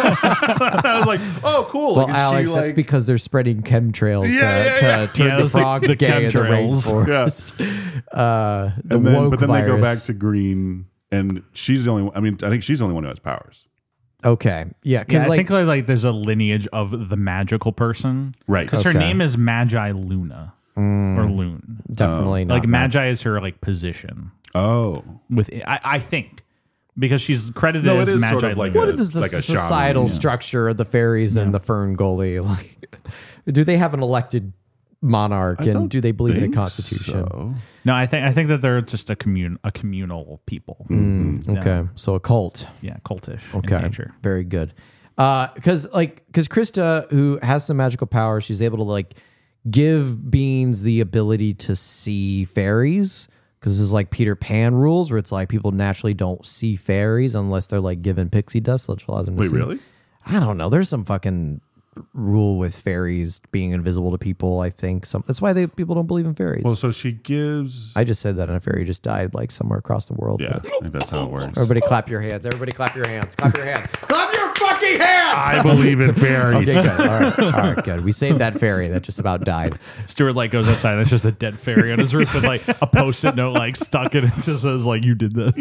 I was like, oh, cool. Well, Like, is Alex, she, that's like- because they're spreading chemtrails Yeah, to, yeah, to yeah. turn Yeah, the those, like, frogs the gay in the chemtrails. rainforest. Uh, the and then, woke but then virus. they go back to green, and she's the only one. I mean, I think she's the only one who has powers. Okay. Yeah. Because Yeah, I like, think like, like there's a lineage of the magical person. Right. Because her Okay. name is Magi Luna. Or Loon. definitely not. Like Magi is her like position. Oh. With I, I think. Because she's credited No, as it is Magi sort of like Luna. What a- is the like a shaman, societal yeah. structure of the fairies and the Fern Gully? Like, do they have an elected monarch, I and don't do they believe in a think constitution? so. No, I think I think that they're just a commun a communal people. Okay, so a cult. Yeah, cultish Okay, in nature. very good. Because like, because Krista, who has some magical power, she's able to like give beings the ability to see fairies. Because this is like Peter Pan rules, where it's like people naturally don't see fairies unless they're like given pixie dust, which allows them to Wait, see. really? I don't know. There's some fucking rule with fairies being invisible to people. I think some. That's why they people don't believe in fairies. Well, so she gives. I just said that, and a fairy just died like somewhere across the world. yeah, but- I think that's how it works. Everybody clap your hands. Everybody clap your hands. Clap your hands. Clap your fucking hands. I believe in fairies. Okay, good. All right, all right, good. We saved that fairy that just about died. Stuart like goes outside and it's just a dead fairy on his roof with like a post-it note like stuck in it. It just says like you did this.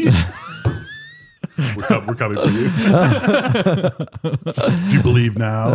We're, com- we're coming for you. Do you believe now?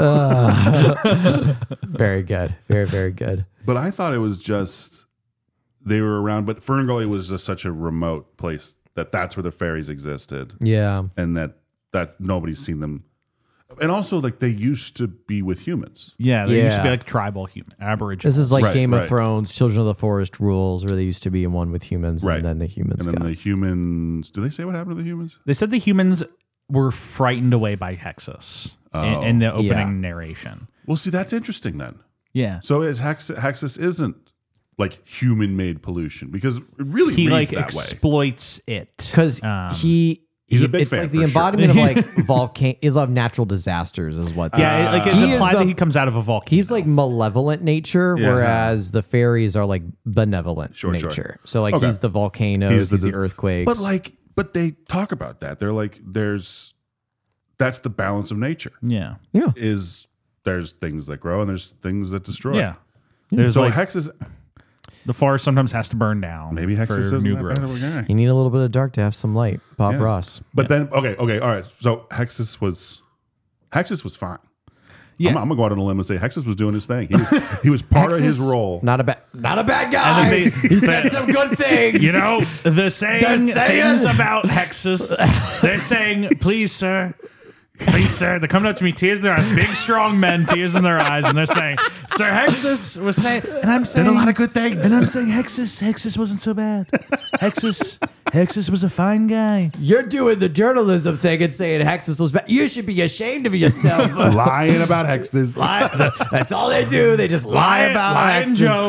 Very good. Very, very good. But I thought it was just they were around. But Fern Gully was just such a remote place that that's where the fairies existed, Yeah. and that that nobody's seen them. And also, like they used to be with humans. Yeah, they used to be Yeah. like tribal human Aboriginal. This is like Right, Game of right. Thrones, Children of the Forest rules, where they used to be in one with humans, Right. and then the humans And then got. the humans. Do they say what happened to the humans? They said the humans were frightened away by Hexus in, in the opening Yeah. narration. Well, see, that's interesting then. Yeah. So is Hex- Hexus isn't like human-made pollution because it really He reads like that way. exploits it. Because Um, he. he's he- a big it's fan like for the sure. embodiment of like volcano is of natural disasters is what Yeah, it- like it's He is implied the- that he comes out of a volcano. he's like malevolent nature, Yeah. whereas the fairies are like benevolent Sure, sure. nature. So like Okay. he's the volcanoes, he's the, earthquakes. But like, but they talk about that. They're like, there's that's the balance of nature. yeah. yeah, Is there's things that grow and there's things that destroy. Yeah. There's So like Hexus, the forest sometimes has to burn down. maybe Hexus for isn't new that growth. bad of a guy. you need a little bit of dark to have some light. Bob Yeah. Ross. But then, okay, okay, all right. So Hexus was Hexus was fine. Yeah. I'm, I'm gonna go out on a limb and say Hexus was doing his thing. He was, he was part of his Hexus, role. Not a bad, not a bad guy. And then they- he said some good things. You know, they're saying They're saying- things about Hexus. They're saying, please, sir. Please, sir. They're coming up to me, tears in their eyes, big, strong men, tears in their eyes, and they're saying, Sir Hexus was saying, and I'm saying, Did a lot of good things. and I'm saying, Hexus, Hexus wasn't so bad. Hexus, Hexus was a fine guy. You're doing the journalism thing and saying Hexus was bad. You should be ashamed of yourself. Lying about Hexus. Lie- That's all they do. They just lie, about Lion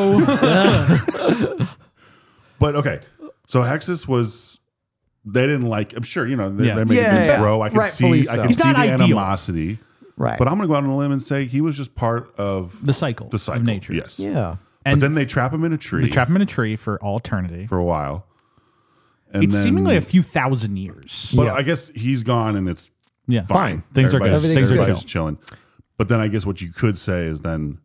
Hexus. Joe. But okay, so Hexus was. They didn't like. I'm sure you know they, Yeah. they made Yeah, him yeah. grow. I can Rightfully see. I so. can He's see not the ideal. animosity. Right. But I'm going to go out on a limb and say he was just part of The cycle, the cycle of nature. Yes. Yeah. And but then they trap him in a tree they trap him in a tree for all eternity. for a while. And It's then, seemingly a few thousand years. But Yeah. I guess he's gone and it's Yeah, fine. Things are good. Everybody's- Things are everybody's chill. chilling. But then I guess what you could say is then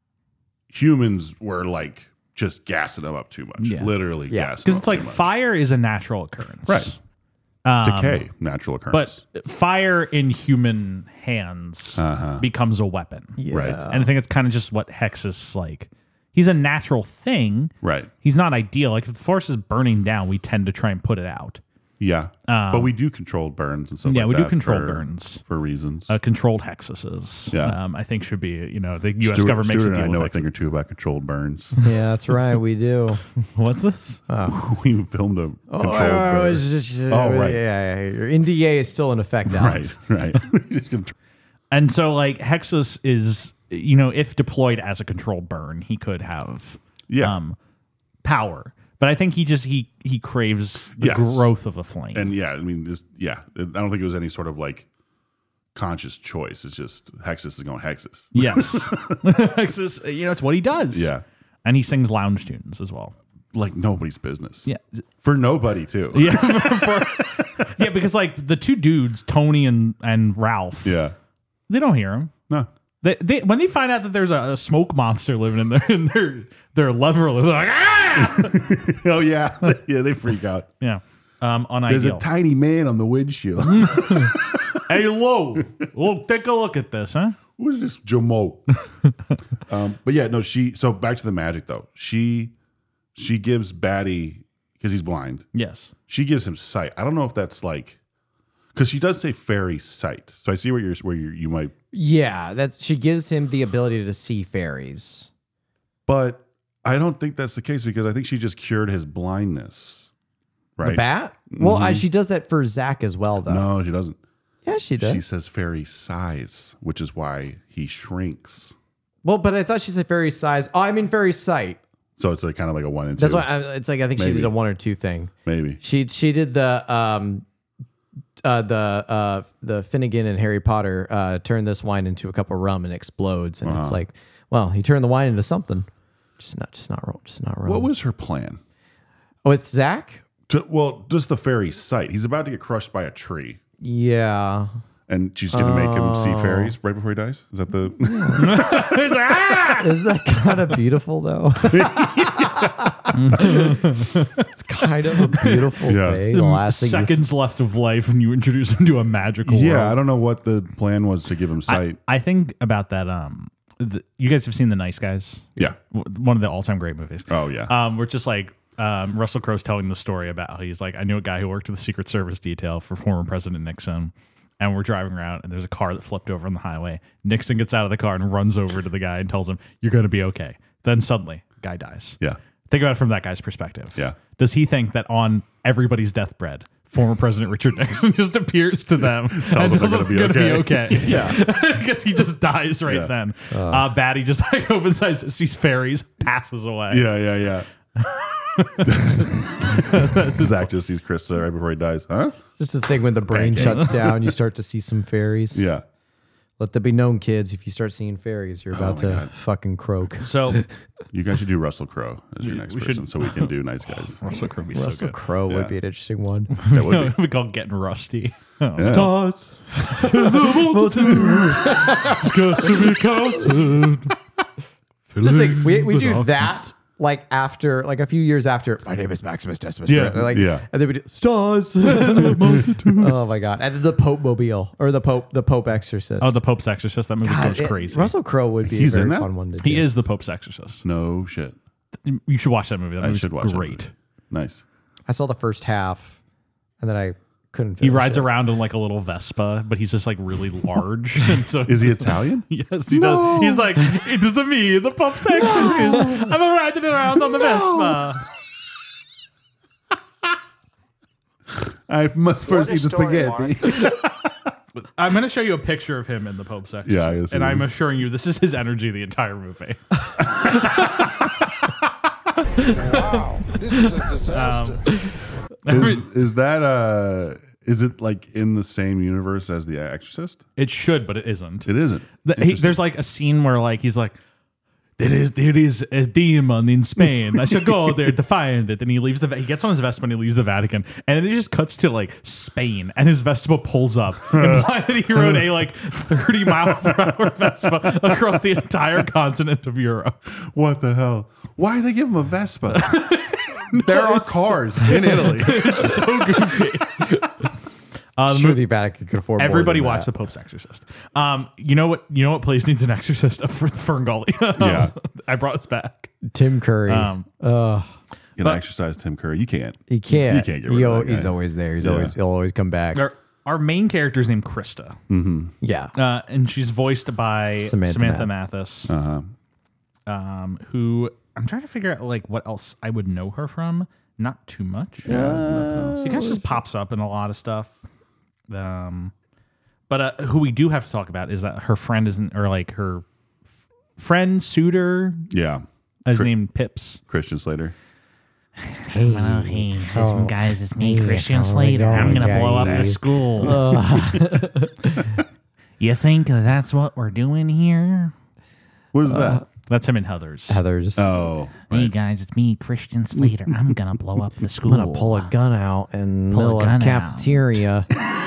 humans were like just gassing him up too much. Yeah. Literally Yeah. gassing Because him it's up like too much. fire is a natural occurrence. Right. Um, Decay, natural occurrence. But fire in human hands Uh-huh. becomes a weapon. Yeah. Right. And I think it's kind of just what Hexus like. He's a natural thing. Right. He's not ideal. Like if the forest is burning down, we tend to try and put it out. Yeah. but we do control burns and stuff Um, yeah, like we do that control for- burns. for reasons. Uh, controlled hexuses. Yeah. Um, I think should be, you know, the U S Stuart, government makes Stuart a and I deal know a with thing or hexes. two about controlled burns. Yeah, that's right. We do. What's this? we filmed a Oh, controlled oh, burn. it's just- Oh, right. Yeah, yeah, your N D A is still in effect, Alex. Right, right. Just gonna- And so, like, Hexus is, you know, if deployed as a controlled burn, he could have Yeah. um, power. But I think he just he he craves the Yes. growth of a flame. and yeah, I mean, just, yeah, I don't think it was any sort of like conscious choice. It's just Hexus is going Hexus. yes, Hexus, you know, it's what he does. Yeah. and he sings lounge tunes as well. Like nobody's business. Yeah, For nobody, too. yeah, For- yeah. Because like the two dudes, Tony and and Ralph, Yeah. they don't hear him. No. They, they when they find out that there's a, a smoke monster living in their in their their lever, they're like, ah, Oh, yeah. Yeah, they freak out. yeah, um, There's unideal. a tiny man on the windshield. Hey, Lou, well, take a look at this, huh? Who is this Jamal? um, but yeah, no, she. So back to the magic though. She she gives Batty because he's blind. Yes. She gives him sight. I don't know if that's like because she does say fairy sight. So I see where you're where you you might. Yeah, that's she gives him the ability to see fairies. But I don't think that's the case because I think she just cured his blindness. Right. The bat? Well, I, she does that for Zach as well, though. No, she doesn't. Yeah, she does. She says fairy size, which is why he shrinks. Well, but I thought she said fairy size. Oh, I mean fairy sight. So it's like kind of like a one and two. That's why I, it's like I think she Maybe. did a one or two thing. Maybe. She she did the um uh the uh the Finnegan and Harry Potter uh turn this wine into a cup of rum and explodes, and Uh-huh. it's like, well, he turned the wine into something. Just not just not rum. Just not rum. What was her plan? with Zach? To, well, just the fairy sight. He's about to get crushed by a tree. Yeah. And she's going to make him see Oh. fairies right before he dies? Is that the... Isn't that kind of beautiful though? It's kind of a beautiful Yeah. thing. The last thing you Seconds left of life, and you introduce him to a magical world. yeah, I don't know what the plan was to give him I, sight. I think about that. Um, the, you guys have seen The Nice Guys? Yeah. W- one of the all-time great movies. Oh, yeah. Um, we're just like um, Russell Crowe's telling the story about how he's like, I knew a guy who worked with the Secret Service detail for former President Nixon, and we're driving around, and there's a car that flipped over on the highway. Nixon gets out of the car and runs over to the guy and tells him, "You're going to be okay." Then suddenly, guy dies. Yeah. Think about it from that guy's perspective. Yeah. Does he think that on everybody's deathbed, former President Richard Nixon just appears to them Tells and them they're tells them gonna be they're going to be okay. okay? Yeah. Because he just dies right Yeah. then. Uh, Batty just like opens eyes, sees fairies, passes away. Yeah, yeah, yeah. Zach just sees Chris uh, right before he dies. Huh? Just the thing when the brain shuts down, you start to see some fairies. Yeah. Let that be known, kids. If you start seeing fairies, you're about Oh my to God. fucking croak. So You guys should do Russell Crowe as your next we person should- so we can do Nice Guys. Russell Crowe would be so Russell good. Crowe Yeah. would be an interesting one. That would be. We call it Getting Rusty. Oh. Yeah. Stars. Just think we, we do that like after, like a few years after, my name is Maximus Decimus. Yeah. They're like, Yeah. and they would do, stars. Oh my god! And then the Pope Mobile or the Pope, the Pope Exorcist. Oh, the Pope's Exorcist. That movie God, goes it- crazy. Russell Crowe would be He's a very in that? fun one to do. He is the Pope's Exorcist. No shit. You should watch that movie. That I movie's should watch that great. movie. Nice. I saw the first half, and then I couldn't. He finish rides it. around in like a little Vespa, but he's just like really large. And so Is he Italian? Yes, he does. He's like, it is me, the Pope's Exorcist. I'm riding around on the Vespa. I must first eat the spaghetti. I'm going to show you a picture of him in the Pope's Exorcist. Yeah, I gotta see and I'm this. assuring you, this is his energy the entire movie. Wow, this is a disaster. Um, is, is that uh is it like in the same universe as The Exorcist? It should, but it isn't. It isn't. The- he- there's like a scene where like he's like, there is there is a demon in Spain. I should go there to find it. And he leaves the he gets on his Vespa and he leaves the Vatican. And then it just cuts to like Spain, and his Vespa pulls up, implying that he rode a like thirty mile per hour Vespa across the entire continent of Europe. What the hell? Why do they give him a Vespa? There are cars in Italy. It's so goofy. Um, Sure, the Vatican could afford. more Everybody than watch that. The Pope's Exorcist. Um, you know what? You know what place needs an exorcist? For Ferngully. Yeah. I brought us back. Tim Curry. Um, uh, You But- know, exercise Tim Curry. You can't. he can't. You can't get He rid al- of that guy. He's always there. He's Yeah. always. He'll always come back. Our, our main character is named Krista, Yeah. uh, and she's voiced by Samantha Samantha, Math- Mathis, Uh huh. um, who I'm trying to figure out like what else I would know her from. Not too much. she kind of just pops up in a lot of stuff. Um, but uh, who we do have to talk about is that her friend isn't, or like her f- friend suitor Yeah. is Cri- named Pips. Christian Slater. Hey, well, hey, listen, guys, it's me, Hey, Christian how Slater. are I'm you gonna blow up the guys? school. You think that's what we're doing here? What is that? That's him in Heathers. Heather's. Oh. Hey, guys, it's me, Christian Slater. I'm gonna blow up the school. I'm gonna pull a gun out in the Pull a middle of gun the out. cafeteria.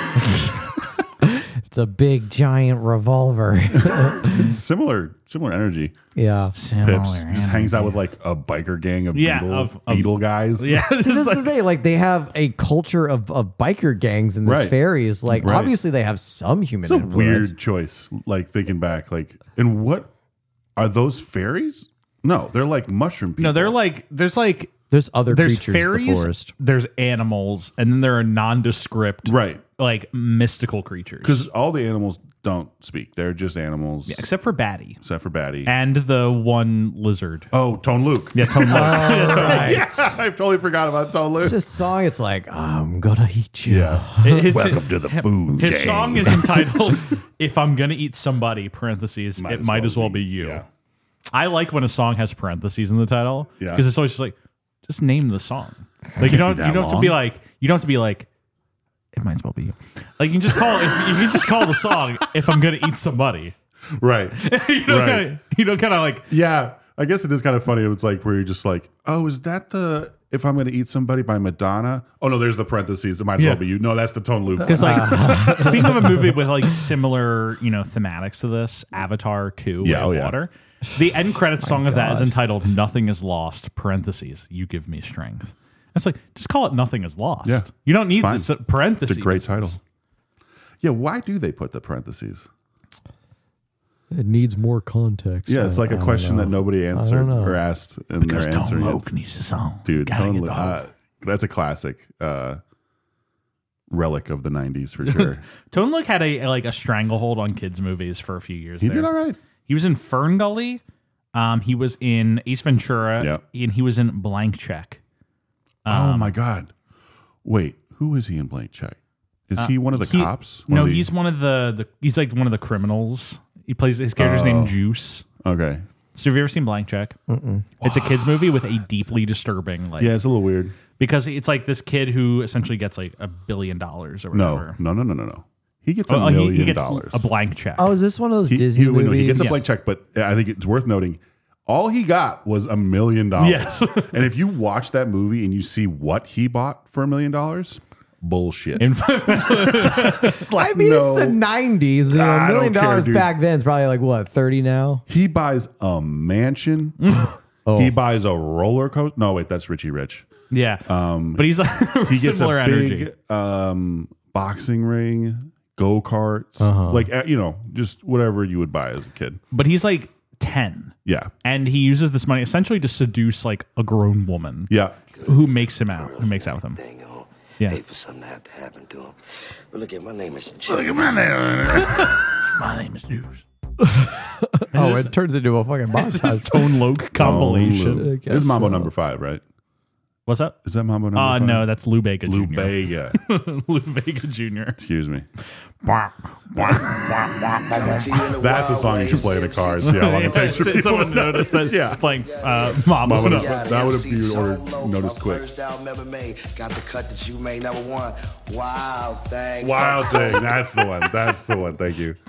It's a big giant revolver. Similar, similar energy. Yeah. Similar Pips just hangs out energy. with like a biker gang of Yeah, beetle, of- of- beetle guys. Yeah, See, this is the thing. Like, they have a culture of, of biker gangs in this Right. fairies. Like, Right. obviously, they have some human It's a influence. weird choice. Like thinking back, like, and what are those fairies? No, they're like mushroom people. No, they're like there's like There's other there's creatures in the fairies, forest. there's animals, and then there are nondescript, right, like mystical creatures. because all the animals don't speak. They're just animals, Yeah, except for Batty except for Batty. and the one lizard. oh, Tone Luke. Yeah, Tone Luke. Right. Yeah, I totally forgot about Tone Luke. It's a song. It's like, I'm gonna eat you. Yeah. His- Welcome to the food His chain. song is entitled "If I'm Gonna Eat Somebody." Parentheses. Might it as might well as well be, be you. yeah. I like when a song has parentheses in the title. Yeah. because it's always just like, just name the song. Like you don't that you don't have to be long. like you don't have to be like. It might as well be you. Like you can just call if you can just call the song "If I'm Gonna Eat Somebody." Right. you don't Right. kinda, you don't kind of like Yeah. I guess it is kind of funny. It's like where you're just like, oh, is that the If I'm Going to Eat Somebody by Madonna? Oh, no, there's the parentheses. It might as Yeah. well be you. No, that's the Tone Luke. because like speaking of a movie with like similar you know thematics to this, Avatar two, Yeah, Way oh, of yeah. Water. The end credits song of that is God. entitled "Nothing Is Lost." Parentheses. You give me strength. It's like just call it "Nothing Is Lost." Yeah, you don't need fine. this uh, parentheses. It's a great title. Yeah, why do they put the parentheses? It needs more context. Yeah, it's I- like I a don't question that know. nobody I answered don't know. or asked. And Because they're Tone answering Luke it. needs a song. Dude, Gotta Tone get Luke, the uh, that's a classic uh, relic of the nineties for sure. Tone Luke had a like a stranglehold on kids movies for a few years. He there. did all right. He was in Fern Gully. Um, he was in Ace Ventura. Yep. And he was in Blank Check. oh, my God. Wait, who is he in Blank Check? Is he one of the He- cops? One no, of the- he's one of the, the. He's like one of the criminals. He plays his character's Oh. named Juice. Okay. So have you ever seen Blank Check? Mm-mm. It's a kids movie with a deeply disturbing like Yeah, it's a little weird. because it's like this kid who essentially gets like a billion dollars or No, whatever. no, no, no, no, no. He gets a Oh, he- million he, gets dollars. a blank check. Oh, is this one of those He, Disney he, movies? no, he gets a Yes. blank check, but I think it's worth noting. All he got was a million dollars. Yes. And if you watch that movie and you see what he bought for a million dollars, bullshit. In- It's like, I mean, no. it's the nineties. You know, I a don't million care, dollars dude. back then is probably like what thirty now. He buys a mansion. Oh. He buys a roller coaster. No, wait, that's Richie Rich. Yeah. Um, but he's like he gets similar a energy. big um, boxing ring, go karts, Uh-huh. like uh, you know, just whatever you would buy as a kid. But he's like ten. Yeah, and he uses this money essentially to seduce like a grown woman. Yeah, who makes him out? Who makes out with him? Yeah. Hate for something to have to happen to him. But look at my name is. Look at my name. My name is Juice. Oh, it turns into a fucking montage. Tone Loc compilation. Tone Loc. This is Mambo number five, right? What's that? Is that Mambo number Uh, five? no, that's Lou Bega Lou Junior Bega. Lou Bega Junior Excuse me. That's a song you should play in the car and see how long it takes for Did people someone to notice that yeah. playing uh, Mambo? Mambo number- number- that would have been ordered, noticed quick. First album ever made. Got the cut that you made. Number one. Wild thing. Wild Thing. That's the one. That's the one. Thank you.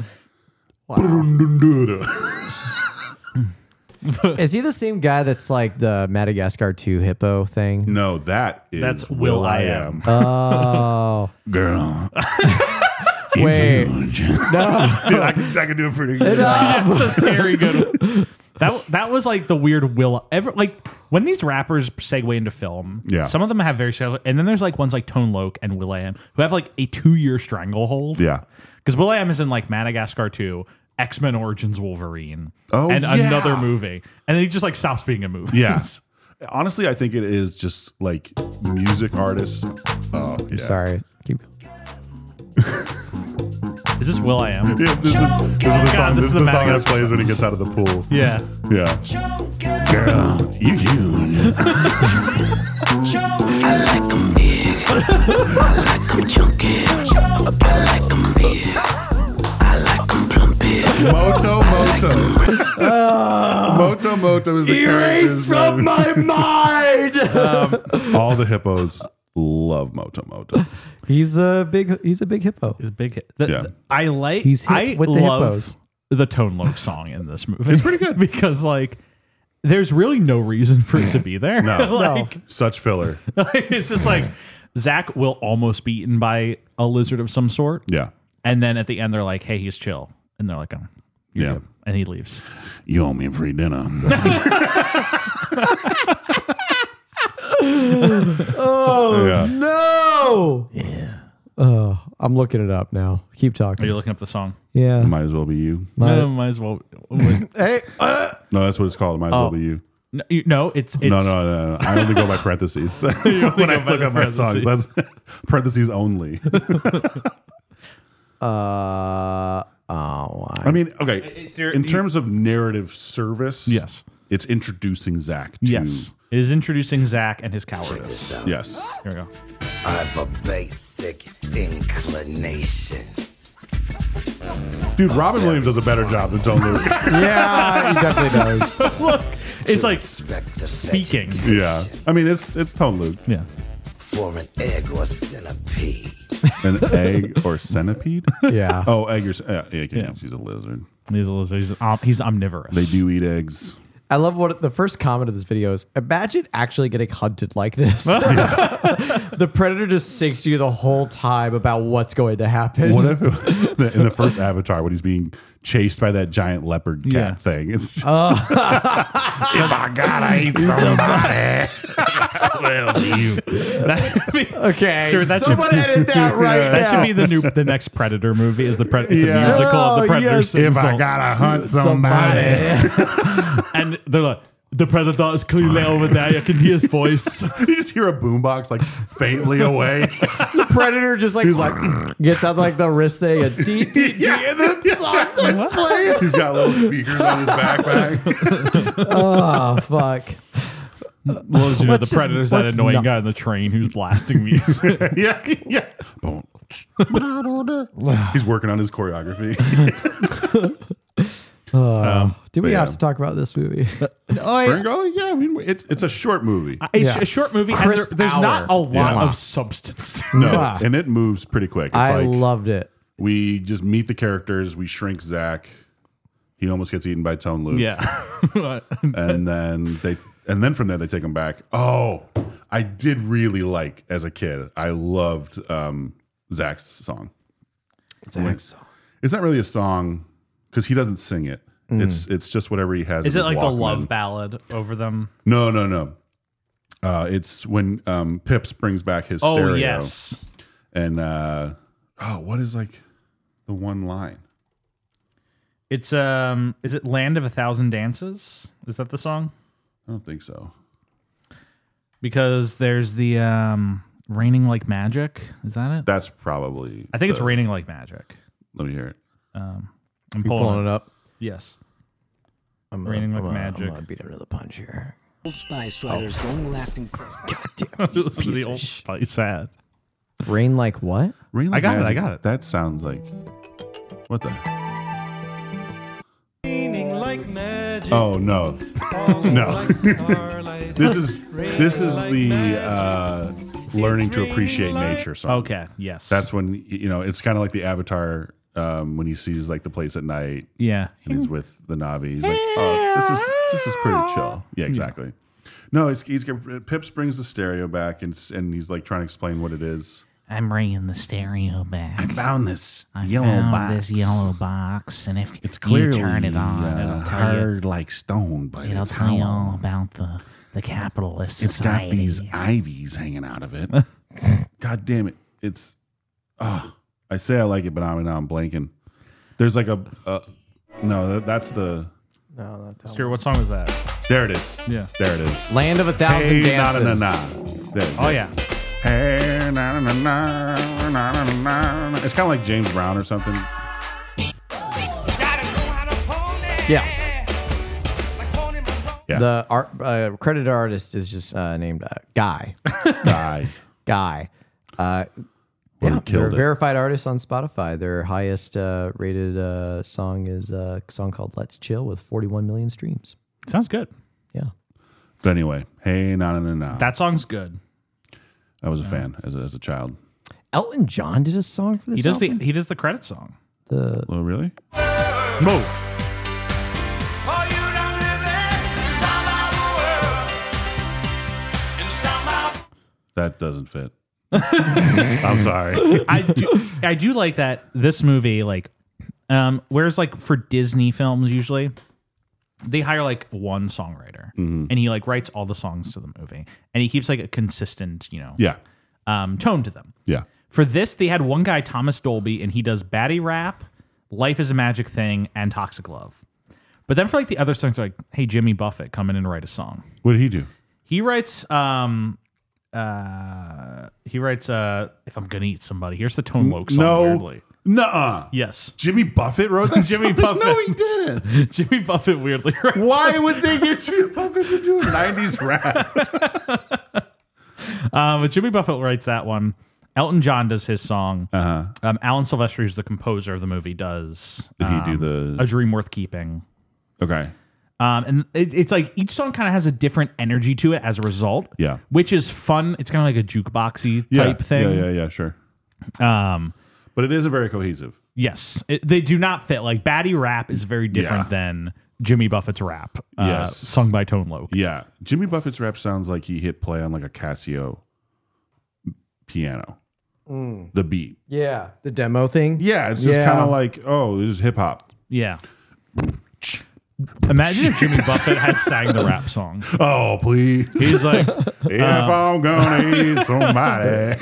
Is he the same guy that's like the Madagascar two hippo thing? No, that is That's Will I Am. Oh. Girl. Wait. No. Dude, I can, I can do it pretty It good. That's a scary good one. That that was like the weird Will ever like when these rappers segue into film. Yeah. some of them have very similar, and then there's like ones like Tone Loc and Will I Am who have like a two year stranglehold. Yeah. because Will I Am is in like Madagascar two, X-Men Origins Wolverine, Oh, and yeah. another movie, and then he just like stops being a movie. Yes. Honestly, I think it is just like music artists. Oh, yeah. Sorry. Keep Is this Will I Am? Yeah, this, is, this is the God, song. this This, is is the the song that Madagascar plays when he gets out of the pool. Yeah. Yeah. Girl, you huge. I like them big. I like them chunky. I like them big. I like them plumpy. Moto Moto. Moto Moto is the Erased character's from name. my mind. Um, all the hippos love Moto Moto. He's a big. He's a big hippo. He's a big hit. The, Yeah. the- I like. He's hip I with the love hippos. the Tone Loc song in this movie. It's pretty good. because like there's really no reason for it to be there. No. like, Such filler. like, it's just like Zach will almost be eaten by a lizard of some sort. Yeah. And then at the end they're like, "Hey, he's chill," and they're like, "Oh, you're Yeah. good." And he leaves. You owe me a free dinner. Oh Yeah. no! Yeah. Oh, I'm looking it up now. Keep Are talking. you looking up the song? Yeah. Might as well be you. My- no, might as well. Hey. Uh, No, that's what it's called. Might as well Oh. be you. no, you- no, it's, it's No, no, no, no. I only go by parentheses. when I go by look the up my songs, parentheses. that's parentheses only. uh. Oh. I mean, okay. It's your- In terms of narrative service, Yes. it's introducing Zach to. Yes, it is introducing Zach and his cowardice. Yes. Here we go. I've a basic inclination. Dude, Robin Williams does a better job than Tone Loc. Yeah, he definitely does. Look, it's like Expect the speaking. Yeah. I mean, it's it's Tone Loc. Yeah. for an egg or centipede. An egg or centipede? Yeah. Oh, egg or yeah, yeah, yeah. Yeah. She's a lizard. He's a lizard. He's, om- he's omnivorous. They do eat eggs. I love what the first comment of this video is. Imagine actually getting hunted like this. The predator just sings to you the whole time about what's going to happen. What if it, in the first Avatar when he's being chased by that giant leopard cat Yeah. thing? It's just, Oh. if I gotta eat somebody, well, you. That would be, Okay, Sure, that someone should- edit that right that now. should be the new, the next Predator movie. Is the Pred- It's Yeah. a musical of Oh, the Predator. yes. sings if I the- gotta hunt somebody. and they're like, the Predator is clearly over there. You can hear his voice. You just hear a boombox like faintly away. The predator just like, He's like, gets out like the wrist thing and dee, dee, dee, and the song starts playing. he's got little speakers on his backpack. Oh fuck! Well, did you know Let's the just- Predator's that let's annoying not- guy on the train who's blasting music. yeah, yeah. Boom. He's working on his choreography. Uh, do we but have yeah. to talk about this movie? Ferngully? Yeah, I mean, it's it's a short movie. It's Yeah. a short movie, and there, Crisp there's not a hour. lot Yeah. of substance. to No, it. Mwah. and it moves pretty quick. It's I like loved it. we just meet the characters. We shrink Zach. He almost gets eaten by Tone Loc. Yeah. and then they and then from there they take him back. Oh, I did really like as a kid. I loved um, Zach's song. Zach's song. It's not really a song because he doesn't sing it. Mm. It's it's just whatever he has. Is in it his like the Walkman. love ballad over them? No, no, no. Uh, it's when um, Pips brings back his Oh, stereo. yes. And uh, oh, what is like the one line? It's um, is it "Land of a Thousand Dances"? Is that the song? I don't think so. Because there's the um, "Raining Like Magic." Is that it? That's probably. I think it's the- "Raining Like Magic." Let me hear it. Um, I'm You pulling, pulling it up? Yes. I'm Raining gonna, Like I'm gonna- Magic. I'm gonna beat him to the punch here. Old Spice Writer's long-lasting. God damn. you Listen to piece the of Old sh- Spice ad. Rain like what? Rain I Like got it, I Magic. got it. That sounds like what the? Like magic. Oh no, no. this is this is the uh, learning to appreciate nature song. Okay, yes. That's when you know it's kind of like the Avatar um, when he sees like the place at night. Yeah, and he's with the Na'vi. He's like, oh, this is this is pretty chill. Yeah, exactly. No, it's he's Pips brings the stereo back and and he's like trying to explain what it is. I'm bringing the stereo back. I found this I yellow found box. this yellow box, and if It's you clearly turn it on, uh, it'll tell hard you. like stone, but It'll it's tell you hollow. all about the the capitalist It's society. got these ivies hanging out of it. God damn it! It's oh, I say I like it, but now now I'm blanking. There's like a uh, no, that, that's the No, not that Stuart, what song is that? there it is. Yeah. There it is. Land of a Thousand hey, Dances. Na, na, na, na. There, Oh there. yeah. Hey, na, na, na, na, na, na, na. It's kind of like James Brown or something. Yeah. Yeah. The art uh, credited artist is just uh, named uh, Guy. Guy. Guy. Uh, Well, yeah, he killed they're it. verified artists on Spotify. Their highest uh, rated uh, song is a song called "Let's Chill" with forty-one million streams. Sounds good. Yeah. But anyway, hey, na na na na. That song's good. I was a fan as a, as a child. Elton John did a song for this. He does album? the he does the credit song. The Oh, really? Whoa. That doesn't fit. I'm sorry. I do I do like that this movie, like um whereas like for Disney films usually they hire like one songwriter Mhm. and he like writes all the songs to the movie and he keeps like a consistent, you know, Yeah. um tone to them. Yeah. For this, they had one guy, Thomas Dolby, and he does Batty Rap, Life is a Magic Thing, and Toxic Love. But then for like the other songs, like, hey, Jimmy Buffett, come in and write a song. What did he do? He writes, um, uh, he writes, uh, if I'm gonna eat somebody. Here's the Tone Loc song. No. Weirdly. Nuh-uh. Yes. Jimmy Buffett wrote that Jimmy song? Buffett. No, he didn't. Jimmy Buffett weirdly writes. Why would they get Jimmy Buffett to do a nineties rap? Um, but Jimmy Buffett writes that one. Elton John does his song. Uh-huh. Um, Alan Silvestri, who's the composer of the movie, does. Did he um, do the- A Dream Worth Keeping? Okay. Um, and it, it's like each song kind of has a different energy to it as a result. Yeah. Which is fun. It's kind of like a jukeboxy Yeah. type thing. Yeah, yeah, yeah, sure. Um, but it isn't very cohesive. Yes. It, they do not fit. Like Batty Rap is very different Yeah. than Jimmy Buffett's rap. Uh, Yes. Sung by Tone Loc. Yeah. Jimmy Buffett's rap sounds like he hit play on like a Casio piano. Mm. The beat. Yeah, the demo thing. Yeah, it's just Yeah. kind of like, oh, this is hip hop. Yeah. Imagine if Jimmy Buffett had sang the rap song. Oh, please. He's like, if um, I'm gonna eat somebody.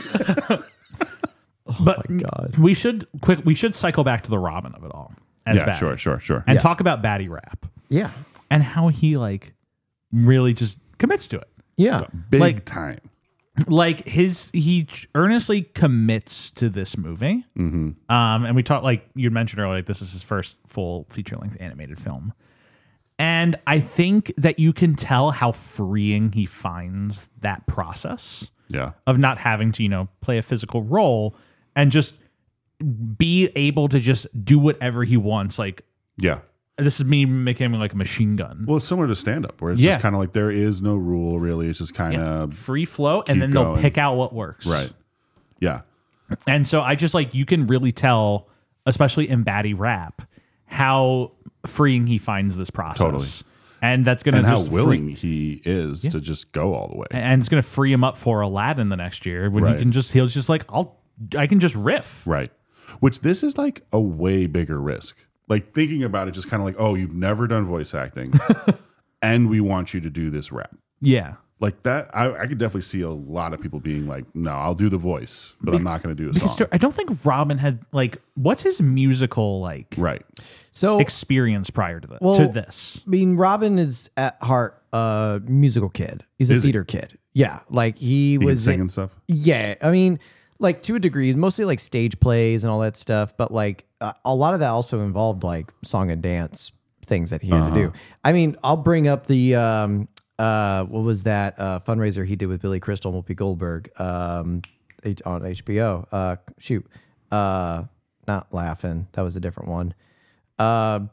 But God. we should quick. We should cycle back to the Robin of it all. As Yeah, Batty. sure, sure, sure. And Yeah. talk about Batty Rap. Yeah. And how he like really just commits to it. Yeah. Big Like- time. Like his, he earnestly commits to this movie. Mm-hmm. Um, and we talked, like you mentioned earlier, like, this is his first full feature length animated film. And I think that you can tell how freeing he finds that process. Yeah. Of not having to, you know, play a physical role and just be able to just do whatever he wants. Like, Yeah. this is me making him like a machine gun. Well, it's similar to stand up where it's Yeah. just kind of like there is no rule really. It's just kind of Free flow, keep and then they'll going. pick out what works. Right. Yeah. And so I just like, you can really tell, especially in Batty Rap, how freeing he finds this process. Totally. And that's going to And how just willing free, he is to just go all the way. and it's going to free him up for Aladdin the next year when Right. he can just, he'll just like, I'll, I can just riff. Right. Which this is like a way bigger risk. Like thinking about it, just kind of like, oh, you've never done voice acting, and we want you to do this rap. Yeah. Like that, I, I could definitely see a lot of people being like, no, I'll do the voice, but I'm not going to do a Because song. I don't think Robin had like what's his musical like right so experience prior to, the, well, to this. I mean, Robin is at heart a musical kid. He's a Is theater kid. Yeah, like he, He can was sing in- and stuff? Yeah, I mean, like to a degree, mostly like stage plays and all that stuff. But like uh, a lot of that also involved like song and dance things that he had Uh-huh. to do. I mean, I'll bring up the. Um, Uh, what was that uh, fundraiser he did with Billy Crystal and Whoopi Goldberg um, H- on H B O? Uh, shoot, uh, not Laughing. That was a different one. Uh,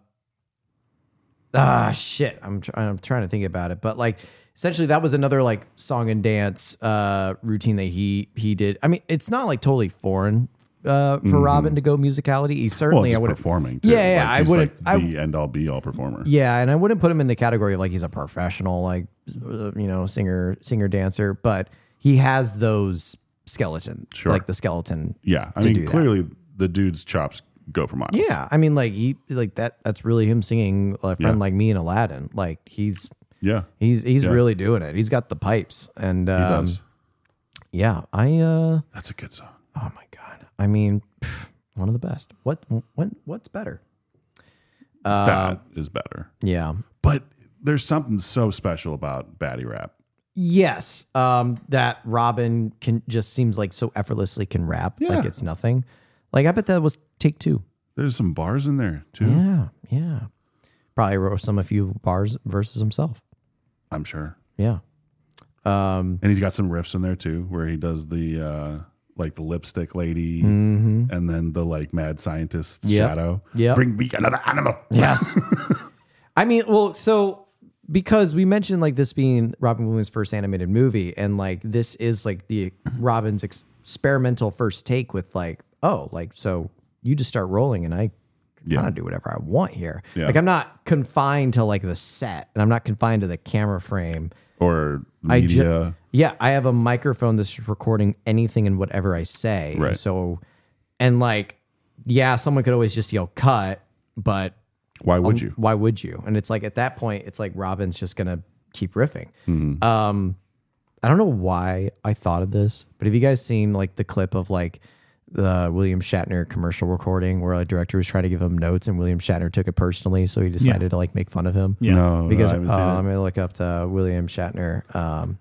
ah, shit. I'm tr- I'm trying to think about it, but like essentially that was another like song and dance uh, routine that he he did. I mean, it's not like totally foreign uh, for Mhm. Robin to go musicality. He Well, certainly just I would performing. Too. Yeah, yeah. Like, I he's, wouldn't. like I, the end all be all performer. yeah, and I wouldn't put him in the category of like he's a professional, like uh, you know, singer, singer, dancer, but he has those skeleton, Sure. like the skeleton. Yeah, I to mean, do that. clearly the dude's chops go for miles. Yeah, I mean, like he, like that. That's really him singing "A Friend Yeah. Like Me" in Aladdin. Like he's, Yeah, he's he's Yeah. really doing it. He's got the pipes, and um, he does. yeah, I. uh That's a good song. Oh my god! I mean, pff, one of the best. What? When? What's better? Uh, That is better. Yeah. But there's something so special about Batty Rap. Yes, um, that Robin can just seems like so effortlessly can rap Yeah. like it's nothing. Like I bet that was take two. There's some bars in there too. Yeah, yeah. Probably wrote some a few bars versus himself. I'm sure. Yeah. Um, and he's got some riffs in there too, where he does the uh, like the lipstick lady, Mhm. and then the like mad scientist Yep. shadow. Yep. Bring me another animal. Yes. I mean, well, so because we mentioned like this being Robin Williams' first animated movie, and like this is like the Robin's ex- experimental first take with like, oh, like so you just start rolling and I Yeah. kind of do whatever I want here. Yeah. Like I'm not confined to like the set, and I'm not confined to the camera frame or I ju- media. yeah, I have a microphone that's recording anything and whatever I say. Right. So, and like, yeah, someone could always just yell cut, but Why would um, you? Why would you? And it's like at that point, it's like Robin's just gonna keep riffing. Mhm. Um, I don't know why I thought of this, but have you guys seen like the clip of like the William Shatner commercial recording where a director was trying to give him notes and William Shatner took it personally, so he decided Yeah. to like make fun of him? Yeah. No, no, because I haven't uh, seen it. I'm gonna look up the William Shatner um,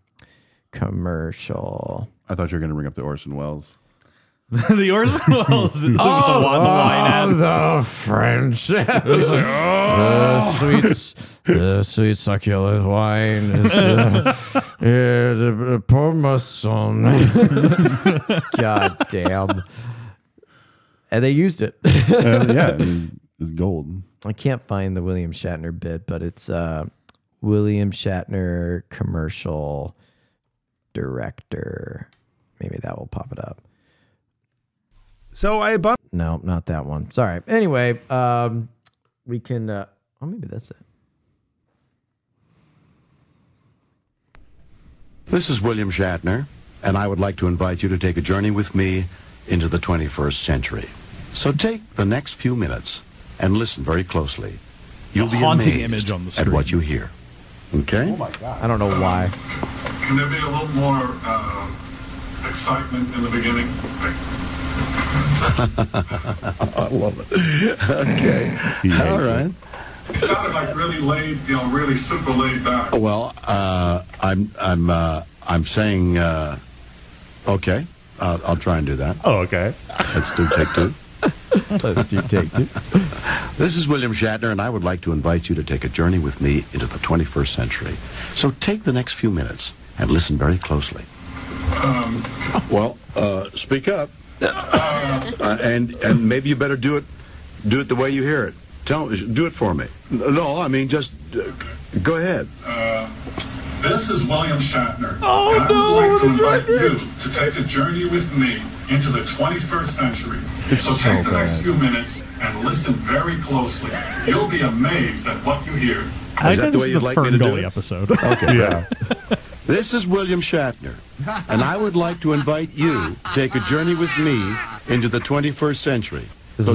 commercial. I thought you were going to bring up the Orson Welles. The Orson Welles is Oh, the, wi- the wine ad. the French. It was like, the sweet, the sweet succulent wine is uh, yeah, the, the Parmesan. God damn. And they used it. Uh, yeah, I mean, it's gold. I can't find the William Shatner bit, but it's uh, William Shatner commercial director. Maybe that will pop it up. So I bought. No, not that one. Sorry. Anyway, um, we can. Uh, oh, maybe that's it. This is William Shatner, and I would like to invite you to take a journey with me into the twenty-first century. So take the next few minutes and listen very closely. You'll be haunting amazed image on the at screen. what you hear. Okay? Oh my God. I don't know why. Can there be a little more uh, excitement in the beginning? I love it. Okay. He hates All it. right. It sounded like really laid, you know, really super laid back. Well, uh, I'm I'm uh, I'm saying uh, okay. Uh, I'll try and do that. Oh, okay. Let's do take two. Let's do take two. This is William Shatner, and I would like to invite you to take a journey with me into the twenty-first century. So take the next few minutes and listen very closely. Um, Well, uh, speak up, uh, and and maybe you better do it do it the way you hear it. Tell do it for me. No, I mean just uh, go ahead. uh, this is William Shatner. Oh, and I no, would like to the invite you to take a journey with me into the twenty-first century. It's so so take the next bad. few minutes and listen very closely. You'll be amazed at what you hear. I Is that think the this way is you'd the like me to Fern do Gully it? episode. Okay. Yeah. This is William Shatner, and I would like to invite you to take a journey with me into the twenty-first century. This So is a take- curse.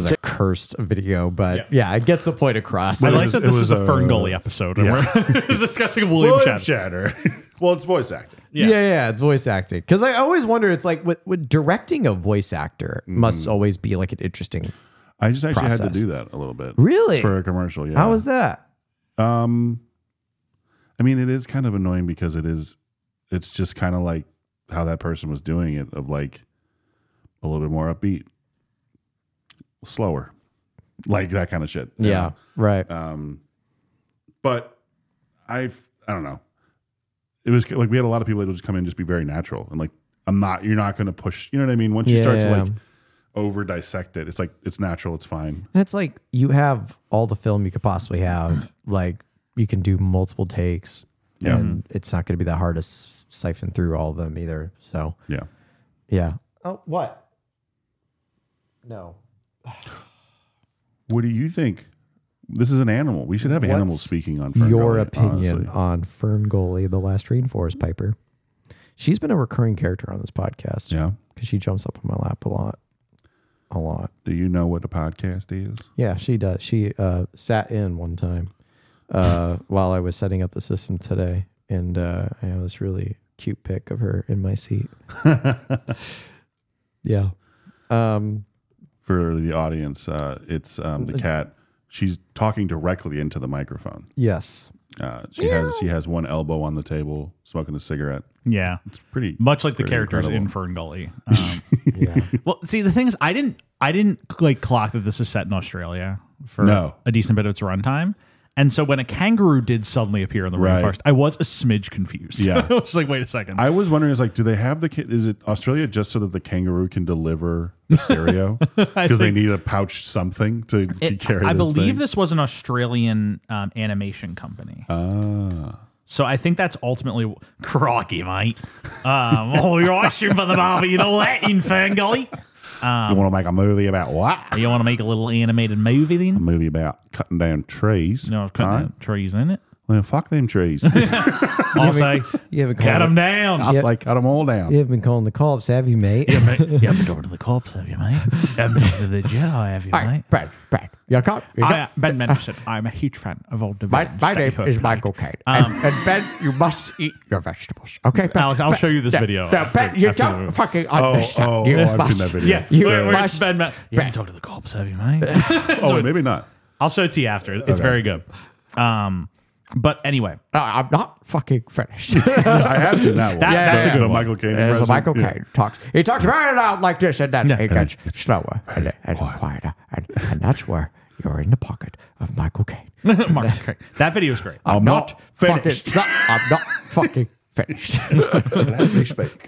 cursed video, but yeah, it gets the point across. I It like was- that it this was is a a- Ferngully episode. And yeah. we're discussing William, William Shatner. Shatner. Well, it's voice acting. Yeah. yeah, yeah, it's voice acting. Because I always wonder, it's like with, with directing a voice actor must always be like an interesting. I just actually had process. to do that a little bit. Really? For a commercial, yeah. How was that? Um, I mean, it is kind of annoying because it is, it's just kind of like how that person was doing it, of like a little bit more upbeat, slower, like that kind of shit. you Yeah, know? right. Um, but I've, I don't know. It was like we had a lot of people that would just come in and just be very natural and like, I'm not, you're not going to push, you know what I mean? Once you start to Yeah. like over dissect it, it's like, it's natural, it's fine. And it's like you have all the film you could possibly have. Like you can do multiple takes, Yeah. and it's not going to be that hard to s- siphon through all of them either. So Yeah. yeah. Oh, what? No. What do you think? This is an animal. We should have What's animals speaking on Ferngully, your opinion honestly. on Ferngully, the last rainforest piper? She's been a recurring character on this podcast. Yeah. Because she jumps up on my lap a lot. A lot. Do you know what a podcast is? Yeah, she does. She uh, sat in one time uh, while I was setting up the system today. And uh, I have this really cute pic of her in my seat. Yeah. Um, For the audience, uh, it's um, the cat. She's talking directly into the microphone. yes. Uh, she has she has one elbow on the table, smoking a cigarette. Yeah. It's pretty Much like the pretty characters incredible. in Ferngully. Um, Yeah. well, see, the thing is, I didn't, I didn't like clock that this is set in Australia for No. a decent bit of its runtime. And so when a kangaroo did suddenly appear in the Right. rainforest, I was a smidge confused. Yeah. I was like, wait a second. I was wondering, is like, do they have the? ca- Is it Australia just so that the kangaroo can deliver the stereo because they think- need a pouch something to, to It- carry? I this believe thing? this was an Australian um, animation company. Ah. So I think that's ultimately crocky, mate. Um, oh, you're ice cream for the bar, you know that in Ferngully. Um, you want to make a movie about what? You want to make a little animated movie A then? movie about cutting down trees. You know, cutting Right? down trees in it. Well, fuck them trees. I'll say, You haven't cut called them it- down. I was like, cut them all down. You haven't been calling the cops, have you, mate? You haven't been talking to the cops, have you, mate? You haven't been talking to the Jedi, have you, All right, mate? Brad, Brad, you got, you I, got, uh, Ben Mendelsohn, I'm a huge fan of all the My, villains my that you name have is tonight. Michael Caine. Um, and, and Ben, you must eat your vegetables. Okay, Ben? Alex, I'll Ben, show you this Ben, video No, after- Ben, you after the don't movie. fucking Oh, understand. oh, you oh, I've must, seen that video. Yeah, You wait, wait, must- Ben, Ben, you Ben. haven't talked to the cops, have you, mate? Oh, wait, maybe not. I'll show it to you after. It's Okay. very good. Um, but anyway, Uh, I'm not fucking finished. I have seen that one. That- that's the, a good the one. Michael Caine. There's a impression. Michael Yeah. Caine talks. He talks very loud like this, and then Yeah. it gets slower and, then- and quieter, and, and that's where you're in the pocket of Michael Caine. Mark, okay. That video is great. I'm, I'm not, not fucking. finished. No, I'm not fucking finished. Let me speak.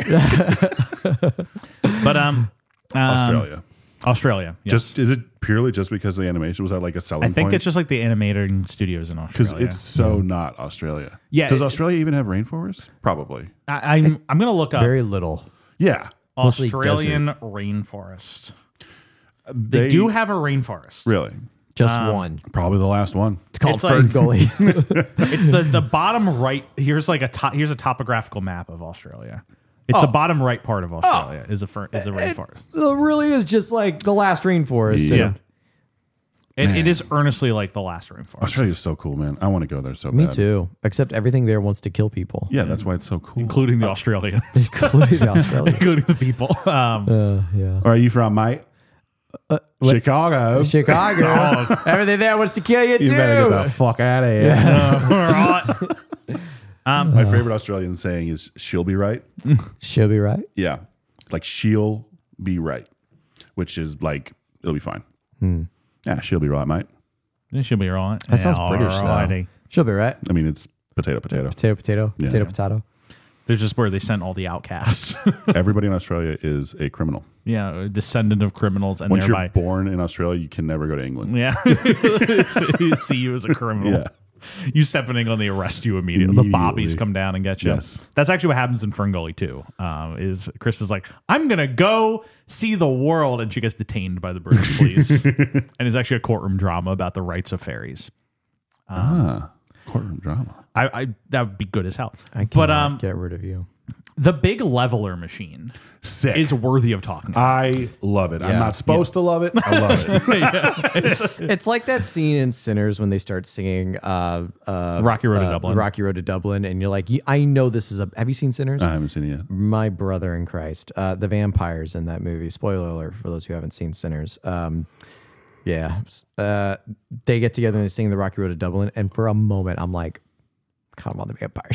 But um, um, Australia. Australia. Yes. Just is it purely just because of the animation? Was that like a selling I think point? it's just like the animating studios in because Australia. it's so not Australia. Yeah, Does it- Australia even have rainforests? Probably. I, I'm I'm gonna look up Very little. Yeah. mostly Australian rainforest. They, They do have a rainforest. really Just Um, one. probably the last one. It's called it's like- Ferngully. It's the the bottom right. Here's like a to, here's a topographical map of Australia. It's the bottom right part of Australia is a fir, is a rainforest. It really is just like the last rainforest. Yeah. and- It, it is earnestly like the last rainforest, Australia is so cool, man. I want to go there so Me bad. too. Except everything there wants to kill people. Yeah, that's why it's so cool. including the Australians, Including the Australians. including the people. Um, Uh, yeah. Where are you from, mate? Uh, what- Chicago. Chicago. Everything there wants to kill you, You too. better get the fuck out of here. all right. Um, My favorite Australian saying is "she'll be right." She'll be right. Yeah, like she'll be right, which is like it'll be fine. Hmm. Yeah, she'll be right, mate. It should be all right. That sounds Yeah, British, all though. righty. She'll be right. I mean, it's potato, potato. Potato, potato, Yeah. potato, potato. There's just where they sent all the outcasts. Everybody in Australia is a criminal. Yeah, a descendant of criminals, and Once thereby, you're born in Australia, you can never go to England. yeah, see you as a criminal. Yeah. You stepping in on the arrest you immediately. The bobbies Immediately. come down and get you. Yes. That's actually what happens in Ferngully too. Um, is Chris is like, I'm gonna go see the world, and she gets detained by the British police, and it's actually a courtroom drama about the rights of fairies. Um, Ah, courtroom drama. I, I that would be good as hell. I can't but um, get rid of you. The big leveler machine Sick. is worthy of talking about. I love it. I'm Yeah. not supposed to love it. I love it. Yeah, it's- It's like that scene in Sinners when they start singing uh, uh, Rocky Road to uh, Dublin. Rocky Road to Dublin, and you're like, "You- I know this is a. Have you seen Sinners? I haven't seen it yet. My brother in Christ, uh, the vampires in that movie. Spoiler alert for those who haven't seen Sinners. Um, yeah, uh, they get together and they sing the Rocky Road to Dublin, and for a moment, I'm like, kind of on the vampire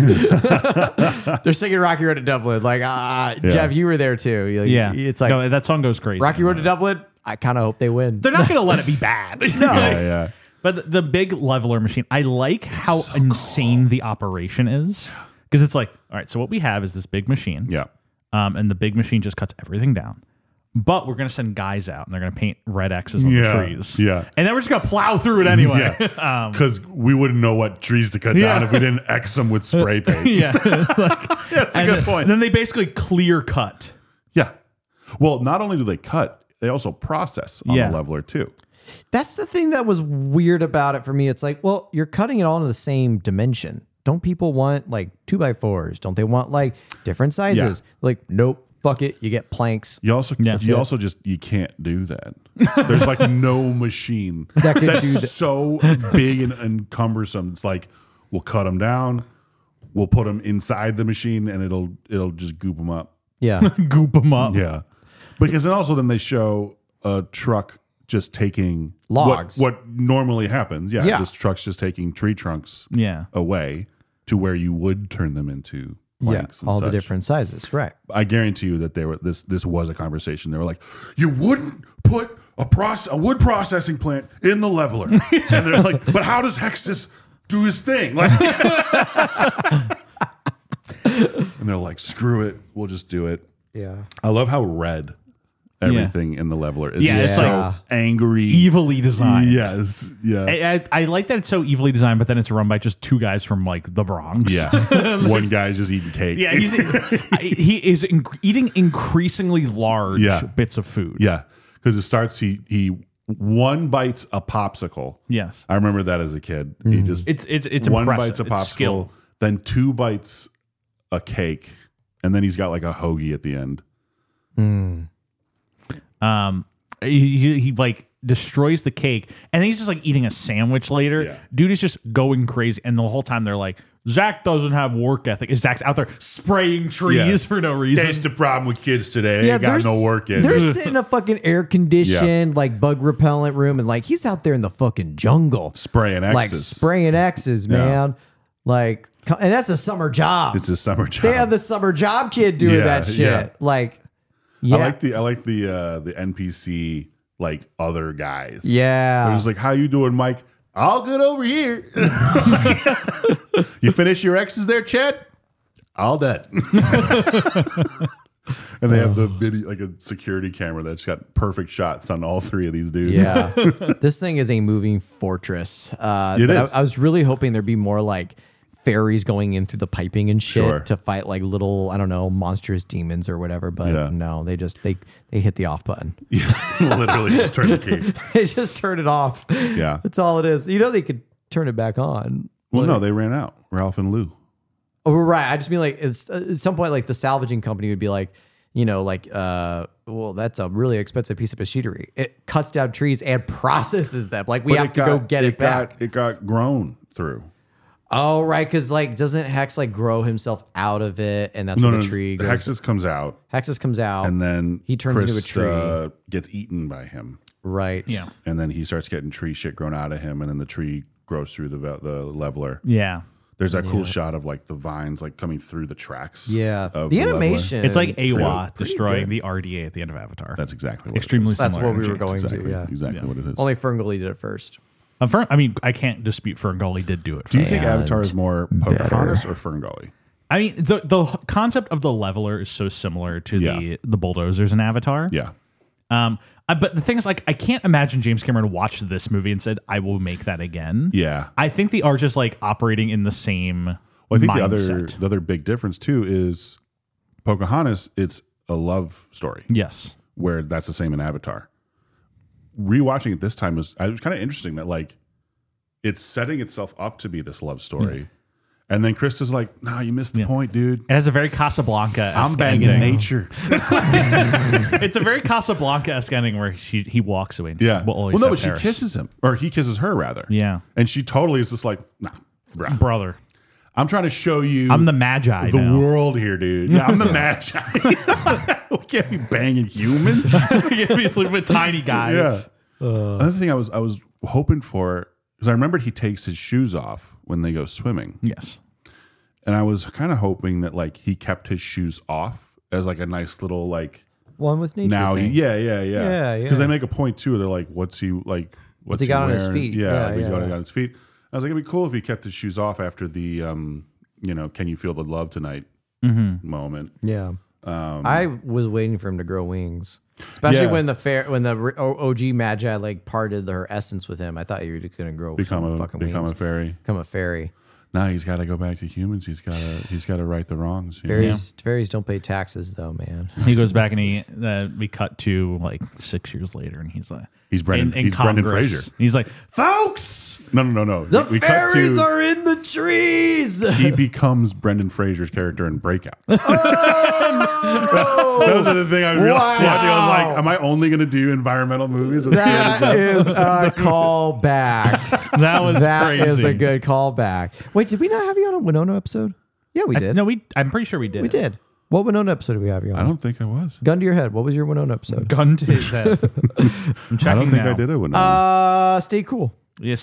side. They're singing Rocky Road to Dublin. Like, ah, Yeah. Jeff, you were there too. You're like, yeah, it's like no, that song goes crazy. Rocky Road to Dublin. I kind of hope they win. They're not going to let it be bad. No. Yeah, yeah. But the, the big leveler machine, I like how insane the operation is. Because it's like, all right, so what we have is this big machine. Yeah. Um, and the big machine just cuts everything down. But we're going to send guys out and they're going to paint red X's on Yeah, the trees. yeah. And then we're just going to plow through it anyway. Yeah. um, Because we wouldn't know what trees to cut Yeah. down if we didn't X them with spray paint. yeah. Like, That's a and good then, point. Then they basically clear cut. Yeah. Well, not only do they cut, they also process on Yeah. the leveler too. That's the thing that was weird about it for me. It's like, well, you're cutting it all into the same dimension. Don't people want like two by fours? Don't they want like different sizes? Like, nope, fuck it. You get planks. You also That's you it. also just you can't do that. There's like no machine That could that's do that. so big and, and cumbersome. It's like we'll cut them down, we'll put them inside the machine, and it'll it'll just goop them up. Yeah. Goop them up. Yeah, because then also then they show a truck just taking what- Logs. What, normally happens. Yeah, Yeah. this truck's just taking tree trunks. Yeah. away to where you would turn them into Yeah. planks. and All the such. different sizes. Right. I guarantee you that they were this. This was a conversation. They were like, "You wouldn't put a process, a wood processing plant in the leveler," and they're like, "But how does Hexus do his thing?" Like, and they're like, "Screw it, we'll just do it." Yeah. I love how red everything in the leveler is. Yeah, just it's so like angry, evilly designed. Yes, yeah, I, I, I like that it's so evilly designed, but then it's run by just two guys from like the Bronx. yeah. One guy's just eating cake. Yeah, he's, he is in, eating increasingly large Yeah. bits of food. Yeah, because it starts. He he one bites a popsicle. Yes. I remember that as a kid. He just It's it's it's one impressive. bites a It's popsicle, skill. then two bites a cake, and then he's got like a hoagie at the end. Um, he, he, he like destroys the cake, and then he's just like eating a sandwich later. Yeah. Dude is just going crazy, and the whole time they're like, Zach doesn't have work ethic. Zach's out there spraying trees for no reason. That's the problem with kids today. They ain't got they're no s- work in. They're sitting in a fucking air conditioned, like bug repellent room, and like he's out there in the fucking jungle spraying X's. like spraying X's, man. Like, co- and that's a summer job. It's a summer job. They have the summer job kid doing Yeah, that shit. yeah. Like, yeah, I like the I like the uh, the N P C like other guys. Yeah. They're just like, "How you doing, Mike? All good over here." You finish your X's there, Chad? All done. And they have the video, like a security camera that's got perfect shots on all three of these dudes. yeah. This thing is a moving fortress. Uh, It but I- is. I, was really hoping there'd be more like fairies going in through the piping and shit Sure. to fight like little, I don't know, monstrous demons or whatever. But Yeah. no, they just they they hit the off button. Yeah, literally just turn the key. They just turn it off. Yeah. That's all it is. You know, they could turn it back on. Well, Like- no, they ran out. Ralph and Lou. Oh, right. I just mean like it's uh, at some point like the salvaging company would be like, you know, like uh, well, that's a really expensive piece of machinery. It cuts down trees and processes them. Like we But have it to got- go get it, back. Got, it got grown through. Oh, right, because like doesn't Hex like grow himself out of it, and that's No, when no, the no. tree goes. Hexus comes out, Hexus comes out, and then he turns into a tree. Uh, gets eaten by him. Right. Yeah. And then he starts getting tree shit grown out of him, and then the tree grows through the ve- the leveler. Yeah. There's that cool Yeah. shot of like the vines like coming through the tracks. Yeah. of The leveler. animation. It's like Pretty- Awa pretty destroying good. the R D A at the end of Avatar. That's exactly what Extremely it is. That's similar what we were energy. going exactly, to. Yeah. exactly Yeah. what it is. Only Ferngully did it first. Uh, Fern, I mean, I can't dispute Ferngully did do it. Do you think And Avatar is more Pocahontas or Ferngully? I mean, the the concept of the leveler is so similar to Yeah. the the bulldozers in Avatar. Yeah. Um, I, but the thing is, like, I can't imagine James Cameron watched this movie and said, "I will make that again." Yeah. I think they are just like operating in the same. Well, I think the other mindset. the other big difference too is Pocahontas. It's a love story. Yes. Where that's the same in Avatar. Rewatching it this time was I was kind of interesting that like it's setting itself up to be this love story. Yeah. And then Krista's like, "No, you missed the yeah. point, dude. It has a very Casablanca. I'm banging ending. nature." It's a very Casablanca-esque ending where she he walks away. And yeah. Well, well no, but Paris. She kisses him, or he kisses her rather. Yeah. And she totally is just like, "Nah, bruh. brother, I'm trying to show you. I'm the Magi. The now. world here, dude. Yeah, I'm the Magi. We can't be banging humans. You can't be sleeping with tiny guys. Yeah. Uh, Another thing I was I was hoping for because I remembered he takes his shoes off when they go swimming. Yes. And I was kind of hoping that like he kept his shoes off as like a nice little like one with nature. Now, thing. He, yeah, yeah, yeah, yeah, yeah. Because they make a point too. They're like, "What's he like? What's, what's he got he on his feet? Yeah, yeah, like, yeah. he's got it on his feet." I was like, "It'd be cool if he kept his shoes off after the, um, you know, can you feel the love tonight mm-hmm. moment." Yeah. Um, I was waiting for him to grow wings. Especially yeah. when the fair, when the O G Magi like parted her essence with him, I thought you were going to grow become some a fucking become wings. a fairy, become a fairy. Now he's got to go back to humans. He's got to he's got to right the wrongs. Fairies, yeah. fairies don't pay taxes though, man. He goes back and he uh, we cut to like six years later, and he's like, he's Brendan, in, in he's Congress. Brendan Fraser. He's like, folks, no, no, no, no. The we fairies cut to, are in the trees. He becomes Brendan Fraser's character in Breakout. Oh! That was the thing I realized Wow. watching. I was like, am I only going to do environmental movies? With That is a callback. That was that crazy. is a good callback. Wait, did we not have you on a Winona episode? Yeah, we I, did. no, we. I'm pretty sure we did. We did. What Winona episode did we have you on? I don't think I was. Gun to your head. What was your Winona episode? Gun to his head. I'm checking I don't think now. I did a Winona. Uh, Stay Cool. Yes.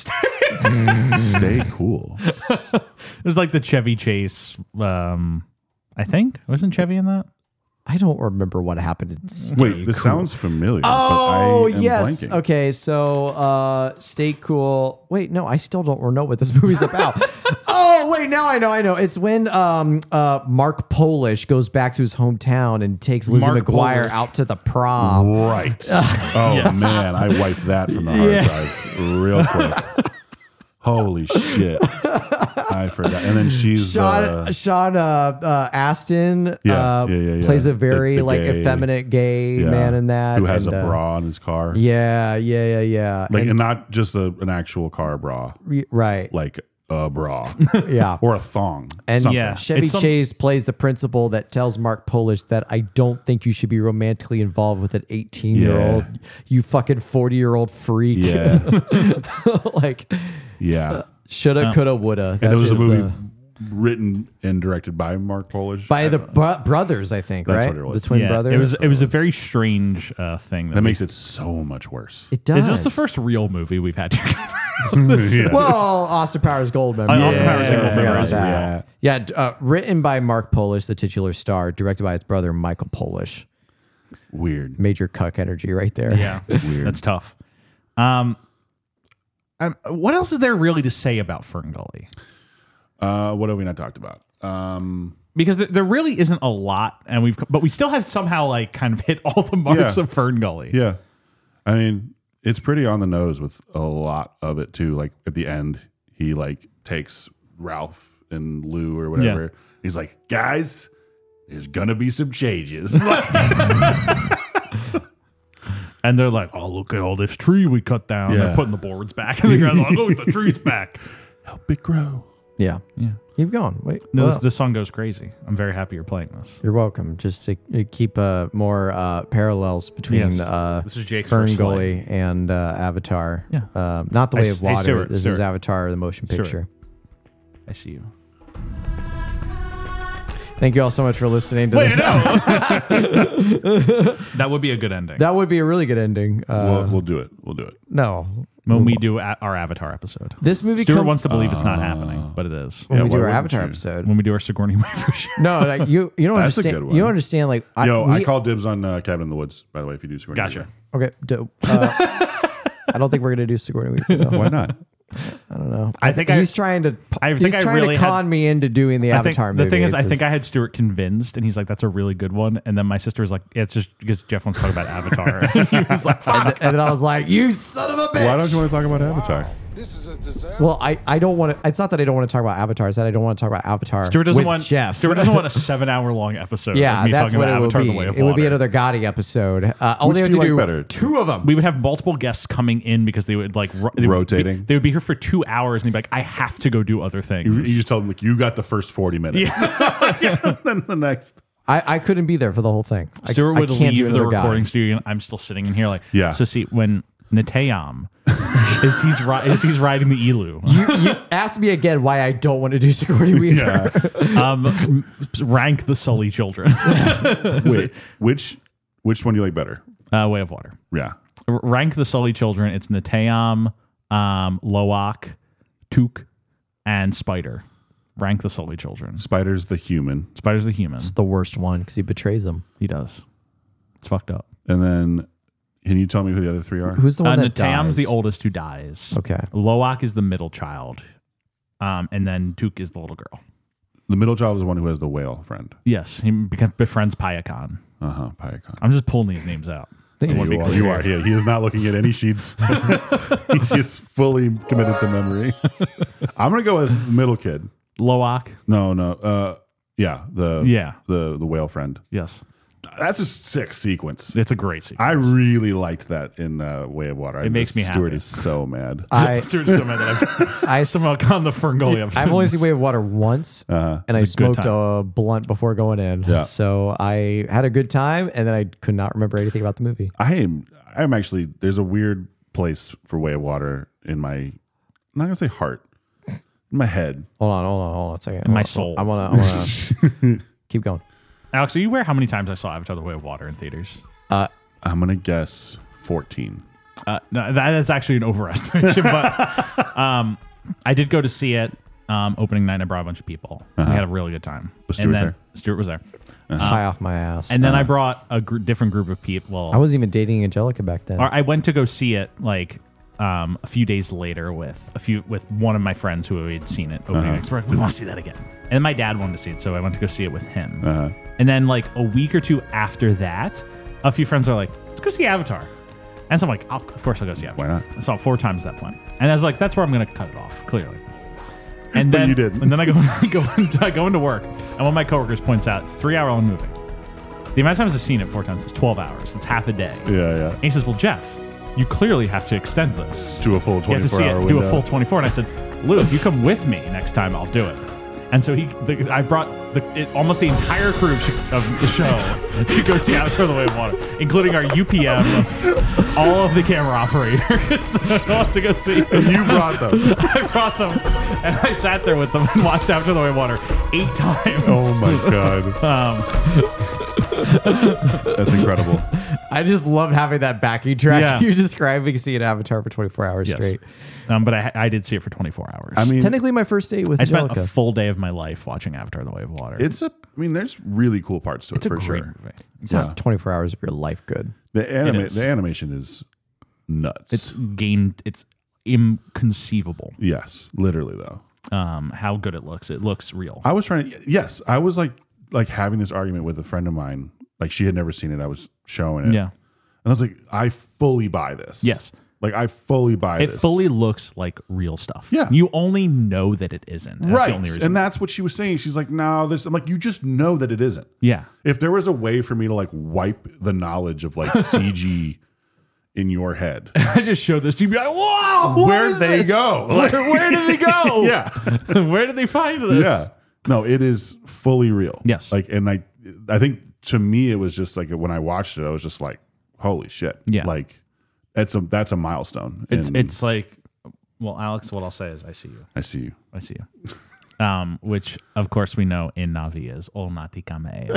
Stay Cool. It was like the Chevy Chase. Um, I think wasn't Chevy in that? I don't remember what happened in Stay Wait, this Cool. sounds familiar. Oh, but I am yes. blanking. Okay, so uh, Stay Cool. Wait, no, I still don't know what this movie's about. Oh, wait, now I know, I know. It's when um, uh, Mark Polish goes back to his hometown and takes Lizzie Mark McGuire Polish. out to the prom. Right. Oh, Yes. man. I wiped that from the hard Yeah. drive real quick. Holy shit. I forgot. And then she's Sean, uh, Sean uh, uh, Astin Yeah, uh, yeah, yeah, yeah. plays a The- very the like gay- effeminate gay yeah, man in that. who has and, a uh, bra in his car. Yeah, yeah, yeah, yeah. Like, And- and not just a, an actual car bra, right. like a bra. Yeah. Or a thong. And something. Yeah. Chevy It's some- Chase plays the principal that tells Mark Polish that I don't think you should be romantically involved with an eighteen year old, Yeah. you fucking forty year old freak. Yeah. Like, Yeah. shoulda, Oh. coulda, woulda. And it was a is movie the- written and directed by Mark Polish. by the bro- brothers, I think, That's right? what it was. The twin Yeah, brothers. It was. It was a very strange uh, thing. That makes it so much worse. It does. Is this the first real movie we've had to cover? Yeah. Well, Austin Powers Goldmember. Oh, Austin Powers yeah, Goldmember yeah, is yeah. Yeah, d- uh, written by Mark Polish, the titular star, directed by his brother Michael Polish. Weird. Major cuck energy right there. Yeah, Weird. that's tough. Um, um, what else is there really to say about Fern Gully? Uh, what have we not talked about? Um, Because there, there really isn't a lot, and we've but we still have somehow like kind of hit all the marks Yeah. of Fern Gully. yeah. I mean, it's pretty on the nose with a lot of it too. Like at the end, he like takes Ralph and Lou or whatever. Yeah. He's like, guys, there's gonna be some changes. And they're like, "Oh, look at all this tree we cut down." Yeah. They're putting the boards back, and the guy's like, "Oh, the tree's back." Help it grow. Yeah. Yeah. Keep going. Wait. No, well, this, this song goes crazy. I'm very happy you're playing this. You're welcome. Just to uh, keep uh, more uh, parallels between Yes. uh, This is Jake's Fern first Gully and uh, Avatar. Yeah. Um, not The I Way s- of hey, Water. Stuart, this Stuart. is Avatar, the motion Stuart. picture. I see you. Thank you all so much for listening to Wait, this. no. That would be a good ending. That would be a really good ending. Uh, we'll, we'll do it. We'll do it. no. when we do a- our Avatar episode. This movie Stuart come- wants to believe it's not happening, but it is. When Yeah, we do why our wouldn't Avatar you? episode. When we do our Sigourney Weaver show. No, like you you don't That's a understand. good one. You don't understand. Like I, Yo, we, I call dibs on uh, Cabin in the Woods, by the way, if you do Sigourney Gotcha. Weaver. Okay. Do, uh, I don't think we're gonna do Sigourney Weaver. though. Why not? I don't know. I think he's I- trying to. I he's think I trying really to con had- me into doing the I think- Avatar the movie. thing is, I It's think just- I had Stuart convinced, and he's like, "That's a really good one." And then my sister was like, yeah, "It's just because Jeff wants to talk about Avatar." He was like, and, th- and then I was like, "You son of a bitch!" Why don't you want to talk about Avatar? This is a disaster. Well, I, I don't want to. It's not that I don't want to talk about Avatar. It's that I don't want to talk about Avatar. Stuart doesn't with want Jeff. Stuart doesn't want a seven-hour-long episode. Yeah, of me that's talking what about it would Avatar: be. The Way of It would be Water. another Gotti episode. Uh, all Which they have do to you do like better? two of them. We would have multiple guests coming in because they would like ro- they would Rotating. be- they would be here for two hours and they'd be like, I have to go do other things. You, you just tell them like you got the first forty minutes. Yeah. Then the next. I, I couldn't be there for the whole thing. I- Stuart I would can't do leave the another Gotti. recording studio. And I'm still sitting in here like, Yeah. So see, when Neteyam is he's ri- is he's riding the Elu. You, you asked me again why I don't want to do Sigourney Weaver. um, rank the Sully children. Wait, which which one do you like better? Uh, Way of Water. Yeah. R- rank the Sully children. It's Neteyam, um, Loak, Took, and Spider. Rank the Sully children. Spider's the human. Spider's the human. It's the worst one because he betrays them. He does. It's fucked up. And then, can you tell me who the other three are? Who's the one uh, that Neteyam's dies? the oldest who dies. Okay. Loak is the middle child. Um, and then Took is the little girl. The middle child is the one who has the whale friend. Yes, he becomes, befriends Payakan. Uh huh. Payakan. I'm just pulling these names out. I Yeah, wanna be you, are, clear. you are. He, he is not looking at any sheets. He is fully committed to memory. I'm gonna go with middle kid. Loak. No, no. Uh, yeah. The Yeah. the the whale friend. Yes. That's a sick sequence. It's a great sequence. I really liked that in uh, Way of Water. It makes me Stuart happy. is so mad. I Stuart's so mad that I've I somehow gone the Ferngully episode. I've only seen Way of Water once, Uh-huh. and I It's a good smoked time. a blunt before going in. Yeah. So I had a good time, and then I could not remember anything about the movie. I am. I'm actually. There's a weird place for Way of Water in my. I'm not gonna say heart. In my head. Hold on, hold on, hold on a second. In my I wanna- soul. I want to. I want to keep going. Alex, are you aware how many times I saw Avatar: The Way of Water in theaters? Uh, I'm gonna guess fourteen. Uh, no, that is actually an overestimation, but um, I did go to see it um, opening night. I brought a bunch of people. Uh-huh. We had a really good time. Was and Stuart then there? Stuart was there. Uh, High off my ass. And then Uh-huh. I brought a gr- different group of people. Well, I wasn't even dating Angelica back then. or I went to go see it like um, a few days later with a few with one of my friends who had seen it opening. Uh-huh. night. So we're like, we want to see that again. And my dad wanted to see it, so I went to go see it with him. Uh-huh. And then like a week or two after that, a few friends are like, let's go see Avatar. And so I'm like, I'll, of course I'll go see Avatar. Why not? I saw it four times at that point. And I was like, that's where I'm going to cut it off, clearly. And But then you did. And then I go, go, into, I go into work, and one of my coworkers points out, it's a three hour long movie. The amount of times I've seen it four times is twelve hours. It's half a day. Yeah, yeah. And he says, well, Jeff, you clearly have to extend this. To a full You have to twenty-four see hour it, window. do a full twenty-four. And I said, Lou, if you come with me next time, I'll do it. And so he, the, I brought the, it, almost the entire crew of, sh- of the show to go see Avatar: The Way of Water, including our U P M, all of the camera operators to go see. And you brought them. I brought them, and I sat there with them and watched Avatar: The Way of Water eight times. Oh my god. Um, That's incredible. I just loved having that backing track Yeah. you're describing seeing Avatar for twenty-four hours Yes. straight. Um, but I, I did see it for twenty-four hours. I mean, Technically, my first date with I spent Angelica. a full day of my life watching Avatar: The Way of Water. it's a. I mean, there's really cool parts to it It's a for great sure. movie. It's Yeah. not twenty-four hours of your life good. The anima- is. the animation is nuts. It's gained. It's inconceivable. yes, literally though. Um, how good it looks. It looks real. I was trying to. Yes, I was like like having this argument with a friend of mine. Like she had never seen it. I was showing it. Yeah. And I was like, I fully buy this. Yes. Like I fully buy It this. fully looks like real stuff. Yeah. You only know that it isn't. That's right. The only reason. And that's what she was saying. She's like, no, this. I'm like, you just know that it isn't. yeah. If there was a way for me to like wipe the knowledge of like C G in your head, I just showed this to you. Be like, whoa! what where'd is they this? go? Where, where did they go? Yeah. Where did they find this? Yeah. No, it is fully real. Yes. Like, and I, I think to me, it was just like when I watched it, I was just like, holy shit. Yeah. Like, that's a that's a milestone. It's And it's like, well, Alex, what I'll say is, I see you. I see you. I see you. Um, which of course we know in Navi is Olnati Kameo.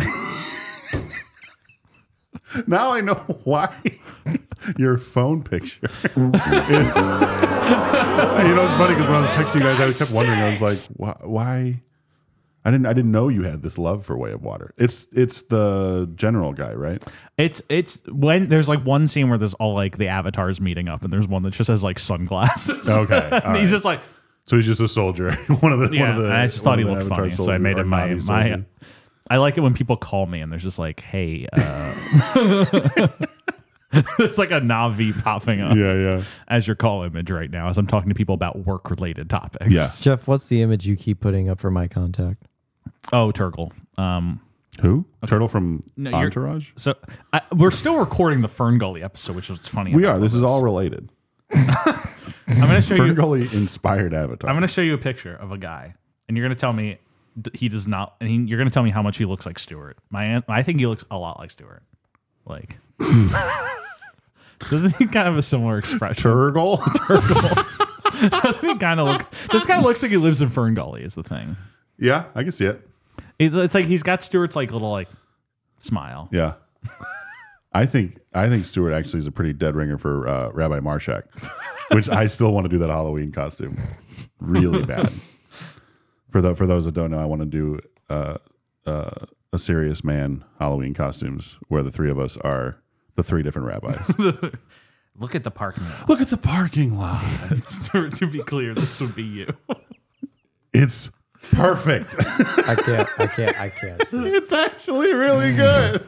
Now I know why your phone picture is. You know, it's funny because when I was texting you guys, I was kept wondering. I was like, why? why? I didn't. I didn't know you had this love for Way of Water. It's it's the general guy, right? It's it's when there's like one scene where there's all like the avatars meeting up, and there's one that just has like sunglasses. Okay, and all he's right. just like, So he's just a soldier. one of the. yeah. One of the and I just one thought he of the looked Avatar funny, so I soldiers, made or him my Navi my. soldier. I like it when people call me and there's just like, hey, uh, There's like a Navi popping up. Yeah, yeah. As your call image right now, as I'm talking to people about work-related topics. Yeah. Jeff, what's the image you keep putting up for my contact? Oh, Turgle. Um, Who? Turtle from no, you're- Entourage? So I, we're still recording the Fern Gully episode, which is funny. We about are. This all is all related. I'm going to show you. Ferngully inspired Avatar. I'm going to show you a picture of a guy, and you're going to tell me th- he does not. And he, you're going to tell me how much he looks like Stewart. My aunt, I think he looks a lot like Stewart. Like, doesn't he kind of have a similar expression? Turgle. Turgle. Doesn't he kind of look? This guy looks like he lives in Fern Gully. Is the thing. Yeah, I can see it. It's, it's like he's got Stewart's like little like smile. Yeah. I think I think Stewart actually is a pretty dead ringer for uh, Rabbi Marshak, which I still want to do that Halloween costume really bad. For the, for those that don't know, I want to do uh, uh, a serious man Halloween costumes where the three of us are the three different rabbis. Look at the parking lot. Look at the parking lot. Stuart, to be clear, this would be you. It's perfect. I can't. I can't. I can't. See it. It's actually really good.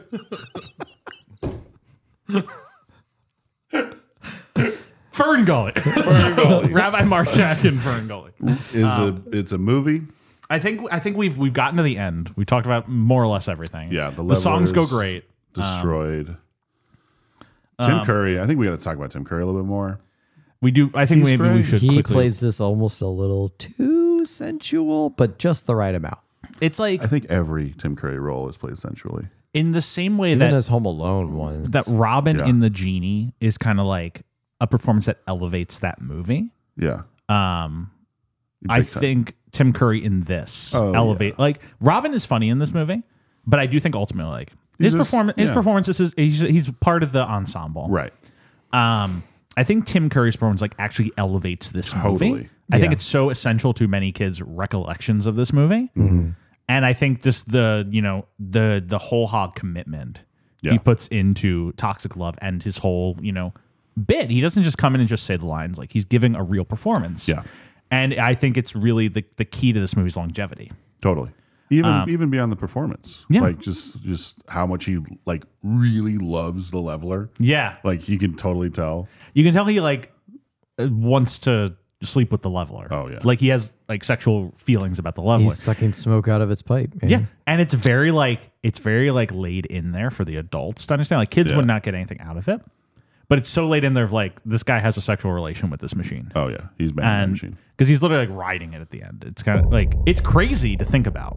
Fern Gully. Fern Gully. Rabbi Marshak and Fern Gully. Is Um, a it's a movie. I think I think we've we've gotten to the end. We talked about more or less everything. Yeah, the, the songs go Levelers, great. Destroyed. Um, Tim um, Curry. I think we got to talk about Tim Curry a little bit more. We do. I think He's maybe we great. should. He quickly, plays this almost a little too sensual, but just the right amount. It's like I think every Tim Curry role is played sensually. in the same way Even that his Home Alone one. that Robin Yeah. in The Genie is kind of like a performance that elevates that movie. Yeah. Um, Big I time. think Tim Curry in this Oh, elevate like Robin is funny in this movie, but I do think ultimately like his He's just- performance his yeah. performance is he's, he's part of the ensemble. Right. Um, I think Tim Curry's performance like actually elevates this Totally. movie. I think Yeah. it's so essential to many kids' recollections of this movie. Mm-hmm. And I think just the, you know, the the whole hog commitment Yeah. he puts into Toxic Love and his whole, you know, bit. He doesn't just come in and just say the lines. Like he's giving a real performance. Yeah. And I think it's really the, the key to this movie's longevity. Totally. Even Um, even beyond the performance. Yeah. Like just just how much he like really loves the Leveler. Yeah. Like you can totally tell. You can tell he like uh, wants to sleep with the Leveler. Oh, yeah. Like he has like sexual feelings about the Leveler. He's sucking smoke out of its pipe. man. Yeah, and it's very like it's very like laid in there for the adults to understand. Like kids Yeah. would not get anything out of it, but it's so laid in there of like this guy has a sexual relation with this machine. Oh yeah. He's banging the and machine. because he's literally like riding it at the end. It's kind of like it's crazy to think about.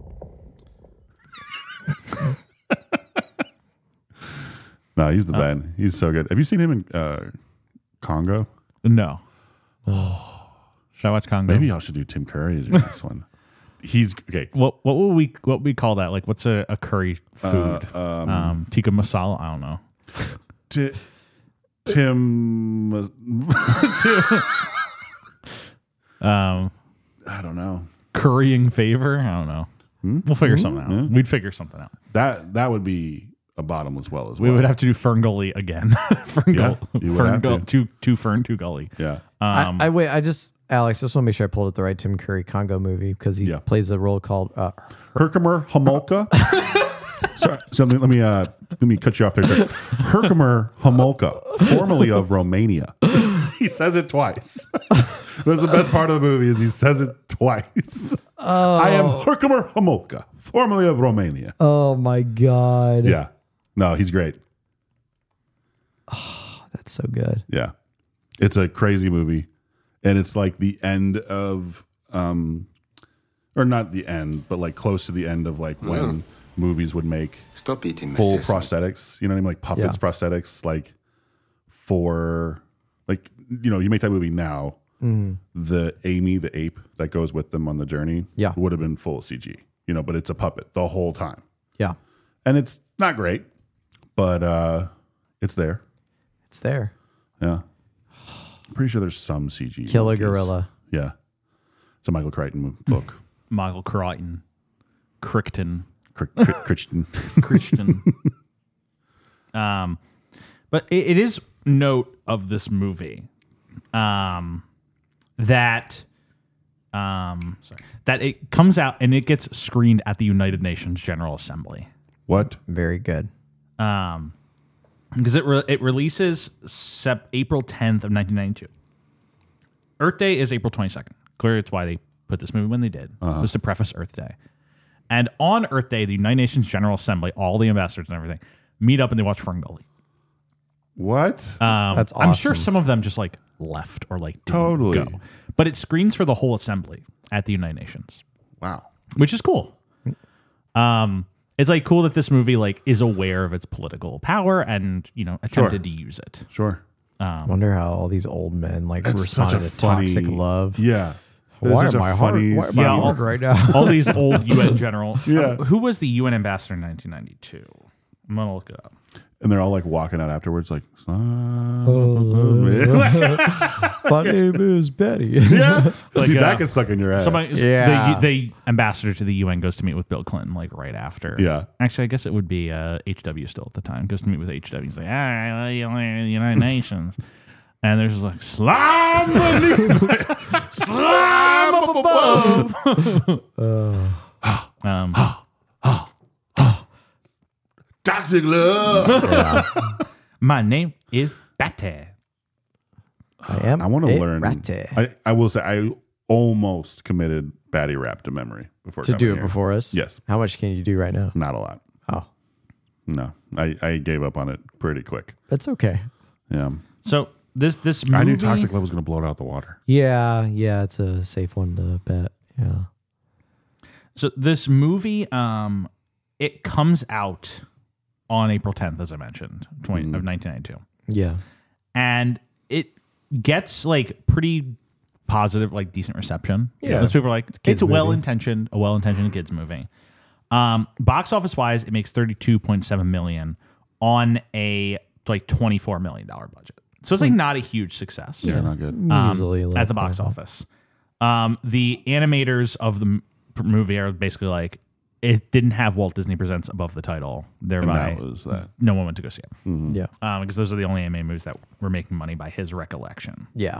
No, he's the Uh, man. He's so good. Have you seen him in uh, Congo? No, should I watch Congo? Maybe y'all should do Tim Curry as your next one. He's okay. What what would we what would we call that? Like what's a, a curry food? Uh, um, um, tikka masala. I don't know. Ti- Tim. Um, I don't know. currying favor. I don't know. Hmm? We'll figure something out. Yeah. We'd figure something out. That that would be a bottomless well as We well. would have to do Fern Gully again. Fern Yeah, Gull, you would Fern have Gull, to. two two Fern, two Gully. Yeah. Um, I, I wait. I just Alex. I just want to make sure I pulled up the right Tim Curry Congo movie because he Yeah. plays a role called uh, Herkimer Homolka. Sorry, so let me let me, uh, let me cut you off there. Sorry. Herkimer Homolka, formerly of Romania. He says it twice. That's the best part of the movie is he says it twice. Oh. I am Herkimer Homolka, formerly of Romania. Oh my god. Yeah. No, he's great. That's so good. Yeah. It's a crazy movie. And it's like the end of um or not the end, but like close to the end of like when Mm. movies would make Stop eating my full sesame. prosthetics. You know what I mean? Like puppets, Yeah. prosthetics, like for like you know, you make that movie now, Mhm. the Amy, the ape that goes with them on the journey, Yeah. would have been full C G. You know, but it's a puppet the whole time. Yeah. And it's not great, but uh it's there. It's there. Yeah. I'm pretty sure there's some C G. Kill a monkeys. gorilla. Yeah. It's a Michael Crichton mo- book. Michael Crichton, Crichton, Cri- Cri- Crichton. Crichton. um, but it, it is note of this movie, um, that, um, sorry, that it comes out and it gets screened at the United Nations General Assembly. What? Very good. Um, because it re- it releases sep- April tenth of nineteen ninety-two. Earth Day is April twenty-second. Clearly, it's why they put this movie when they did, Uh-huh. just to preface Earth Day. And on Earth Day, the United Nations General Assembly, all the ambassadors and everything, meet up and they watch Ferngully. What? Um, That's I'm sure awesome. some of them just like left or like didn't Totally. go. But it screens for the whole assembly at the United Nations. Wow. Which is cool. Um, it's like cool that this movie like is aware of its political power and, you know, attempted to use it. Sure. I wonder how all these old men like That's such responded a to funny- toxic love. Yeah. That is Why such am a I hard? funny Why am I scene. all, hard right now? all these old U N general. Yeah. Um, who was the U N ambassador in nineteen ninety-two? I'm gonna look it up. And they're all like walking out afterwards, like, My name is Betty. yeah, Like, Dude, uh, that gets stuck in your head. Somebody, Yeah. the, the ambassador to the U N goes to meet with Bill Clinton like right after. Yeah. Actually, I guess it would be uh, H W still at the time. Goes to meet with H W. He's like, all right, well, you know, the United Nations. And there's just like, slime beneath, slime up above. um, Toxic love. my name is Betty. I am. I want to a learn. ratty. I, I will say, I almost committed Batty Rap to memory before to coming do it here. before us. Yes. How much can you do right now? Not a lot. Oh, No, I, I gave up on it pretty quick. that's okay. Yeah. So this this movie, I knew Toxic Love was going to blow it out the water. Yeah, yeah, it's a safe one to bet. Yeah. So this movie, um, it comes out on April tenth, as I mentioned, twenty, of nineteen ninety-two. Yeah. And it gets like pretty positive, like decent reception. Yeah. Most people are like, kids it's a movie. well-intentioned, a well-intentioned kids movie. Um, box office wise, it makes thirty-two point seven million on a like twenty-four million dollar budget. So it's like not a huge success. Yeah, not good. um, Easily like at the box that. office. Um, the animators of the m- movie are basically like, it didn't have Walt Disney Presents above the title, thereby And that was that. no one went to go see it. Yeah. Um, because those are the only animated movies that were making money by his recollection. Yeah.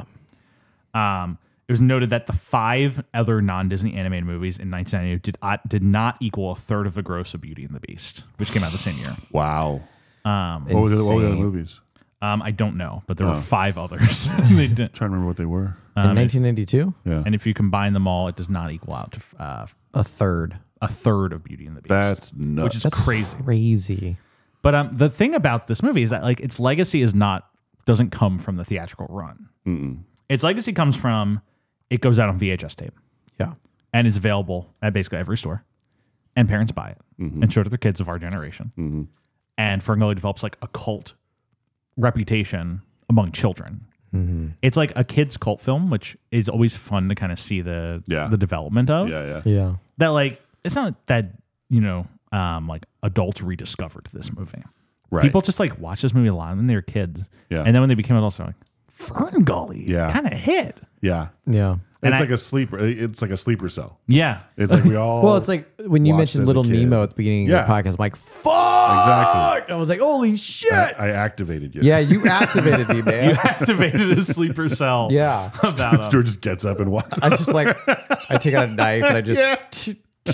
Um, it was noted that the five other non-Disney animated movies in nineteen ninety-two did, uh, did not equal a third of the gross of Beauty and the Beast, which came out the same year. Wow. Um, What were, the, what were the other Insane. movies? um, I don't know, but there Oh. were five others. They didn't. I'm trying to remember what they were. Um, In nineteen ninety-two, Yeah. And if you combine them all, it does not equal out to uh, a third. a third of Beauty and the Beast. That's nuts. Which is That's crazy. Crazy. But um, the thing about this movie is that like its legacy is not doesn't come from the theatrical run. Mm-mm. Its legacy comes from it goes out on V H S tape Yeah. and is available at basically every store, and parents buy it Mhm. and show it to their kids of our generation. Mm-hmm. And Ferngully develops like a cult reputation among children. Mm-hmm. It's like a kids cult film, which is always fun to kind of see the Yeah. the development of. Yeah, yeah. Yeah. That like it's not that you know um like adults rediscovered this movie. Right. People just like watch this movie a lot when they were kids. Yeah. And then when they became adults, they're like, Ferngully. Yeah. Kind of hit. Yeah. Yeah. And It's I- like a sleeper. It's like a sleeper cell. Yeah. It's like we all. Well, it's like when you watched mentioned as a Little kid. Nemo at the beginning Yeah. of the podcast, I'm like, fuck! Exactly. I was like, holy shit! I, I activated you. yeah, you activated me, man. You activated a sleeper cell. Yeah. About him. Stuart just gets up and walks. I just like, I take out a knife and I just,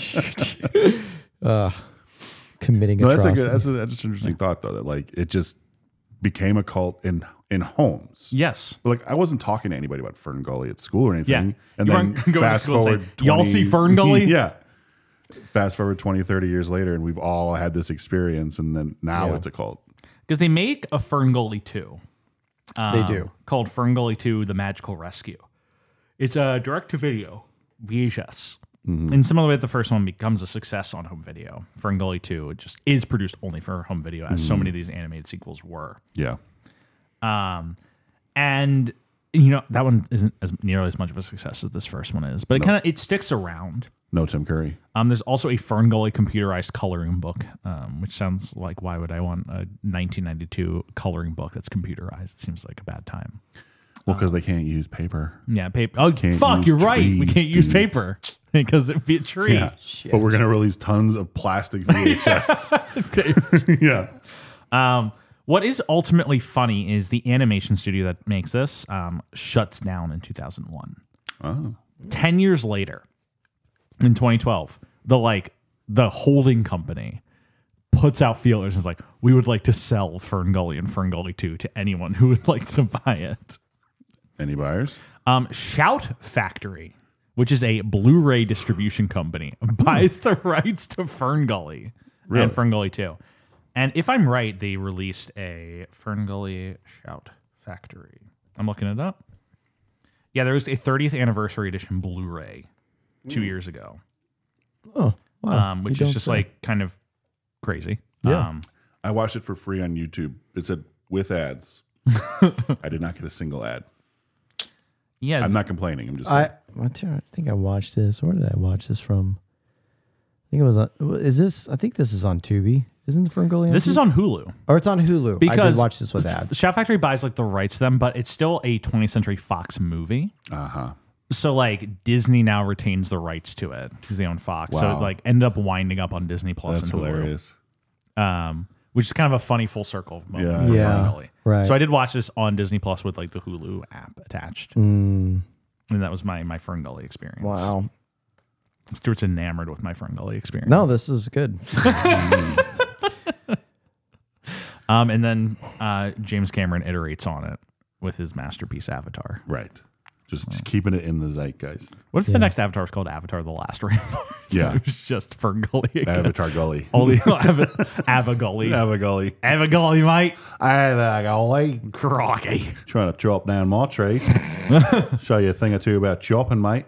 uh, committing No, that's a atrocity. good. That's, a, that's an interesting thought, though. That like it just became a cult in in homes. Yes. But like I wasn't talking to anybody about Ferngully at school or anything. Yeah. And You then weren't going to fast school and forward, saying, "Y'all see twenty Ferngully?" Yeah. Fast forward twenty, thirty years later, and we've all had this experience, and then now Yeah. it's a cult. Because they make a Ferngully two. They um, do. Called Ferngully two The Magical Rescue. It's a direct to video, V H S. Mm-hmm. In similar way that the first one becomes a success on home video, Ferngully two it just is produced only for home video, as so Mhm. many of these animated sequels were. Yeah. Um, and you know that one isn't as nearly as much of a success as this first one is, but it No. kind of it sticks around. No Tim Curry. Um, there's also a Ferngully computerized coloring book, um, which sounds like why would I want a nineteen ninety-two coloring book that's computerized? It seems like a bad time. Well, because they can't use paper. Yeah, paper. Oh, Can't fuck! use You're right. We trees, can't use dude. paper because it'd be a tree. Yeah. But we're gonna release tons of plastic V H S. yeah. Um, what is ultimately funny is the animation studio that makes this um, shuts down in two thousand one. Oh. Ten years later, in twenty twelve, the like the holding company puts out feelers and is like, we would like to sell Ferngully and Ferngully two to anyone who would like to buy it. Any buyers? Um, Shout Factory, which is a Blu-ray distribution company, buys the rights to Ferngully Really? and Ferngully two. And if I'm right, they released a Ferngully Shout Factory. I'm looking it up. Yeah, there was a thirtieth anniversary edition Blu-ray two Mm. year ago. Oh, wow. Um, which You is don't just say. like kind of crazy. Yeah. Um, I watched it for free on YouTube. It said with ads. I did not get a single ad. Yeah, I'm not complaining. I'm just I, saying. what year- I think I watched this. Where did I watch this from? I think it was on. Is this? I think this is on Tubi. Isn't the Ferngully on This is Tubi? on Hulu. Or it's on Hulu. I Because did watch this with ads. Shout Factory buys like the rights to them, but it's still a twentieth Century Fox movie. Uh huh. So like Disney now retains the rights to it because they own Fox. So Wow. it like ended up winding up on Disney Plus. That's and Hulu. hilarious. Um, which is kind of a funny full circle moment Yeah. for Yeah, Ferngully. right. So I did watch this on Disney Plus with like the Hulu app attached, Mm, and that was my my Ferngully experience. wow. Stuart's enamored with my Ferngully experience. No, this is good. Um, and then uh, James Cameron iterates on it with his masterpiece Avatar. Right. Just, just keeping it in the zeitgeist. What if Yeah. the next Avatar was called Avatar: The Last Rainforest? Yeah. It was just Ferngully again. Avatar Gully. Only Ava, Avagully. Avagully. Avagully, mate. Avagully. Crocky. Trying to chop down my tree. Show you a thing or two about chopping, mate.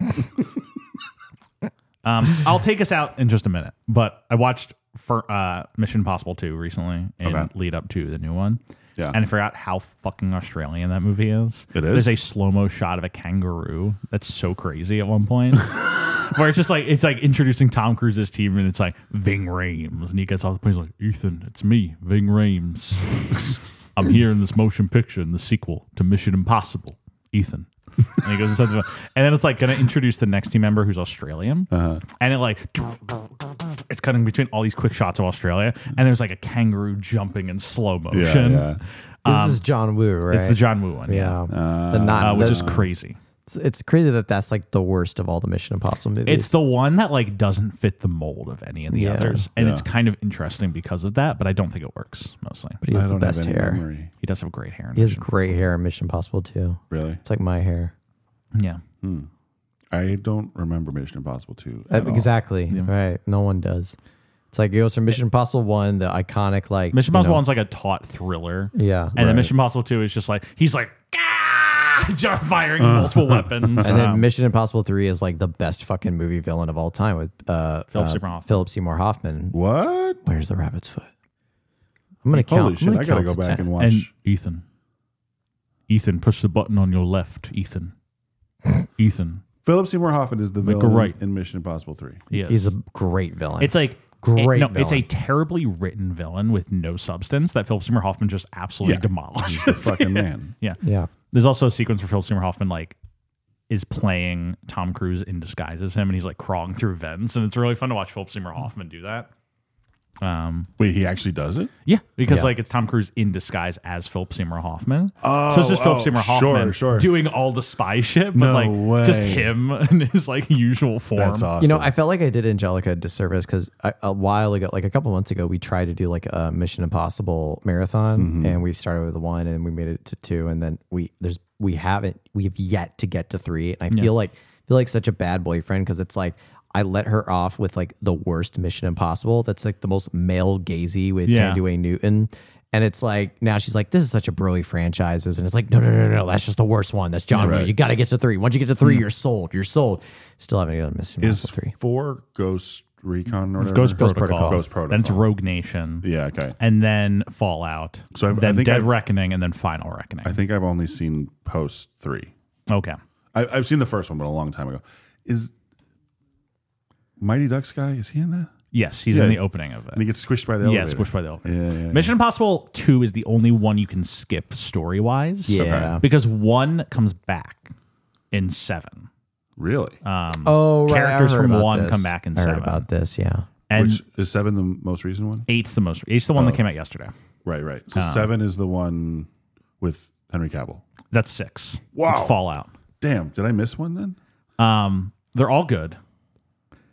Um, I'll take us out in just a minute, but I watched for uh, Mission Impossible two recently in Okay. lead up to the new one. Yeah. And I forgot how fucking Australian that movie is. It is? There's a slow-mo shot of a kangaroo that's so crazy at one point. Where it's just like it's like introducing Tom Cruise's team and it's like Ving Rhames. And he gets off the plane, he's like, Ethan, it's me, Ving Rhames. I'm here in this motion picture in the sequel to Mission Impossible. Ethan. And he goes and says, and then it's like going to introduce the next team member who's Australian, Uh-huh. and it like it's cutting between all these quick shots of Australia, and there's like a kangaroo jumping in slow motion. Yeah, yeah. This Um, is John Woo, right? It's the John Woo one, yeah, Yeah. the not, uh, which the- is crazy. It's, it's crazy that that's like the worst of all the Mission Impossible movies. It's the one that like doesn't fit the mold of any of the Yeah. others, and Yeah. it's kind of interesting because of that. But I don't think it works mostly. but he has I the don't have best any hair. memory. He does have great hair. in He has Mission great hair in Mission Impossible too. Really? It's like my hair. Impossible. Yeah. Hmm. I don't remember Mission Impossible two. Uh, at all. exactly. Right. No one does. It's like it goes from Mission Impossible one, the iconic like Mission you Impossible know- one's like a taut thriller. Yeah. And Right. then Mission Impossible two is just like he's like "Gah!" Jar- firing multiple weapons. And then Um, Mission Impossible three is like the best fucking movie villain of all time with uh, Philip uh, Seymour Hoffman. Philip Seymour Hoffman. What? Where's the rabbit's foot? I'm gonna count. Holy I'm shit! gonna I gotta count go to back ten. and watch. and Ethan. Ethan, push the button on your left, Ethan. Ethan. Philip Seymour Hoffman is the Make a villain right. in Mission Impossible three. He is. He's a great villain. It's like Great it- no, it's a villain. terribly written villain with no substance that Philip Seymour Hoffman just absolutely Yeah. demolishes. He's the fucking man. Yeah. yeah. There's also a sequence where Philip Seymour Hoffman like is playing Tom Cruise in disguise as him, and he's like crawling through vents, and it's really fun to watch Philip Seymour Hoffman do that. Um, Wait, he actually does it? yeah, because Yeah. like it's Tom Cruise in disguise as Philip Seymour Hoffman. Oh, so it's just Philip oh, Seymour sure, Hoffman sure. doing all the spy shit, but No like just way. him in his like usual form. That's awesome. You know, I felt like I did Angelica a disservice because a while ago, like a couple months ago, we tried to do like a Mission Impossible marathon, Mm-hmm. and we started with one, and we made it to two, and then we there's we haven't we have yet to get to three, and I Yeah. feel like feel like such a bad boyfriend because it's like I let her off with like the worst Mission Impossible. That's like the most male gazy with Yeah. Tandy Wayne Newton. And it's like now she's like, this is such a brilly franchises. And it's like, no, no, no, no, that's just the worst one. That's John Woo. Right. You got to get to three. Once you get to three, you're sold. You're sold. Still haven't done Mission Is Impossible three. four Ghost Recon or whatever? Ghost, Ghost Protocol. Protocol. Ghost Protocol. Then it's Rogue Nation. Yeah, okay. And then Fallout. So I've- I then think Dead I've- Reckoning, and then Final Reckoning. I think I've only seen post three. okay. I, I've seen the first one, but a long time ago. Is Mighty Ducks guy? Is he in that? Yes, he's Yeah. in the opening of it. And he gets squished by the Yeah, elevator. squished by the elevator. Yeah, yeah, yeah. Mission Impossible two is the only one you can skip story wise. Yeah. Because one comes back in seven. Really? Um, Oh, right. I characters heard from about one this. come back in I heard seven. about this, yeah. And Which is seven the most recent one? eight's the most. Eight's the one Oh. that came out yesterday. Right, right. So Um, seven is the one with Henry Cavill. That's six. Wow. It's Fallout. Damn, did I miss one then? Um, they're all good.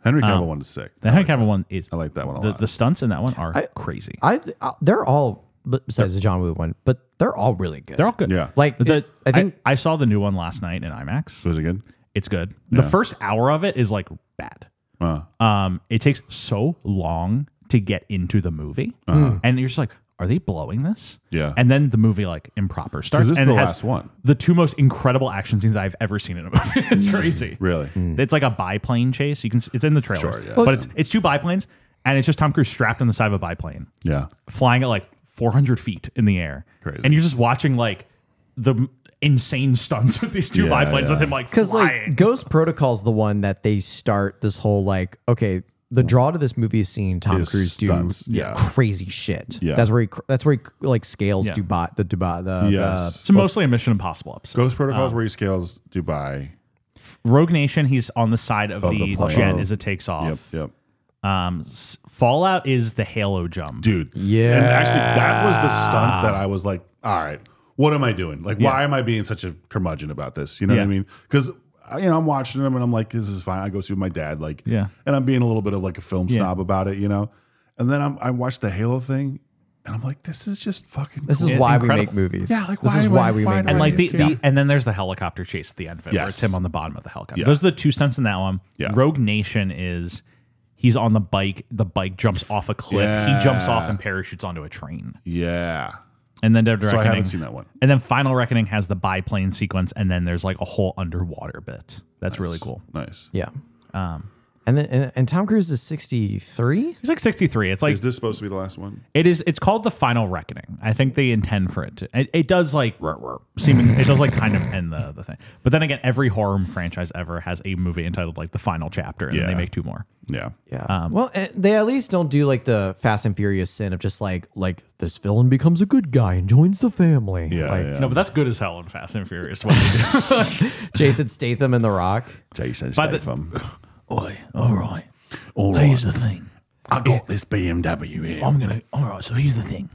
Henry Cavill Um, one is sick. The Henry Cavill one is. I like that one a the, lot. The stunts in that one are I- crazy. I, I they're all but besides the John Woo one, but they're all really good. They're all good. Yeah. Like The, it- I think I, I saw the new one last night in IMAX. Was it good? It's good. The Yeah. first hour of it is like bad. Uh, Um, it takes so long to get into the movie, Uh-huh. and you're just like, "Are they blowing this?" Yeah. And then the movie like improper starts, this is and the it has last one. the two most incredible action scenes I've ever seen in a movie. It's crazy. Really? It's like a biplane chase. You can. It's in the trailer, Sure, yeah. but it's it's two biplanes, and it's just Tom Cruise strapped on the side of a biplane, Yeah. flying at like four hundred feet in the air, Crazy. and you're just watching like the insane stunts with these two Yeah, biplanes yeah. with him like because flying. like Ghost Protocol's the one that they start this whole like okay. The draw to this movie is seeing Tom Is Cruise do stunts, yeah. crazy shit. Yeah. That's where he that's where he like scales Yeah. Dubai the Dubai the, Yes. It's mostly a Mission Impossible episode. Ghost Protocol is Um, where he scales Dubai. Rogue Nation, he's on the side of Of the, the plane. jet as it takes off. Yep. Yep. Um, s- Fallout is the Halo jump. Dude. Yeah. And actually, that was the stunt that I was like, all right, what am I doing? Like, Yeah. why am I being such a curmudgeon about this? You know what I Yeah. mean? Because, you know, I'm watching them and I'm like, this is fine. I go see with my dad, like, Yeah. and I'm being a little bit of like a film Yeah. snob about it, you know? And then I'm, I watched the Halo thing and I'm like, this is just fucking This is cool. why Incredible. we make movies. Yeah, like, this why is am why I- we why make do I And like the, movies. the Yeah. and then there's the helicopter chase at the end of it, where Yes. it's him on the bottom of the helicopter. Yeah. Those are the two stunts in that one. Yeah. Rogue Nation is he's on the bike. The bike jumps off a cliff. Yeah. He jumps off and parachutes onto a train. Yeah. And then Dead So I Reckoning. haven't seen that one. And then Final Reckoning has the biplane sequence, and then there's like a whole underwater bit. That's really cool. Nice. Yeah. Um, And then and, and Tom Cruise is sixty-three. he's like sixty-three. It's like Is this supposed to be the last one? it is. It's called the Final Reckoning. I think they intend for it to. It, it does like seeming. It does like kind of end the the thing. But then again, every horror franchise ever has a movie entitled like the Final Chapter, and then they Yeah. make two more. Yeah. Yeah. Um, well, and they at least don't do like the Fast and Furious sin of just like like this villain becomes a good guy and joins the family. Yeah, Like yeah. No, but that's good as hell in Fast and Furious. What they do. Jason Statham and The Rock. Jason By the- Statham. Oi, all right. All Here's right. the thing. I got this B M W here. I'm gonna. All right. So here's the thing.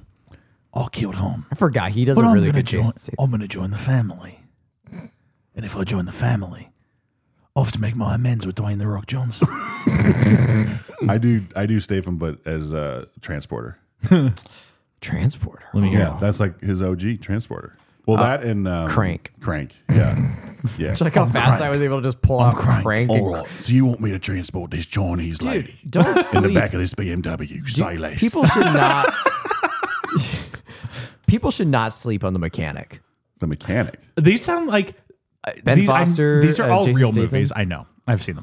I killed Tom, I forgot he does but a I'm really gonna good join. Jason Statham. I'm gonna join the family. And if I join the family, I have to make my amends with Dwayne the Rock Johnson. I do I do Statham, but as a transporter. Transporter. Let me Yeah, that's like his O G transporter. Well, that and um, Crank. Crank. Yeah, yeah. Check how fast I was able to just pull out crank. crank. and- All right. So you want me to transport this Chinese lady don't in the sleep. back of this B M W? Say less. People should not. People should not sleep on the mechanic. the mechanic. These sound like Ben these, I'm- Foster, these are uh, all Jason real Statham. movies. I know. I've seen them.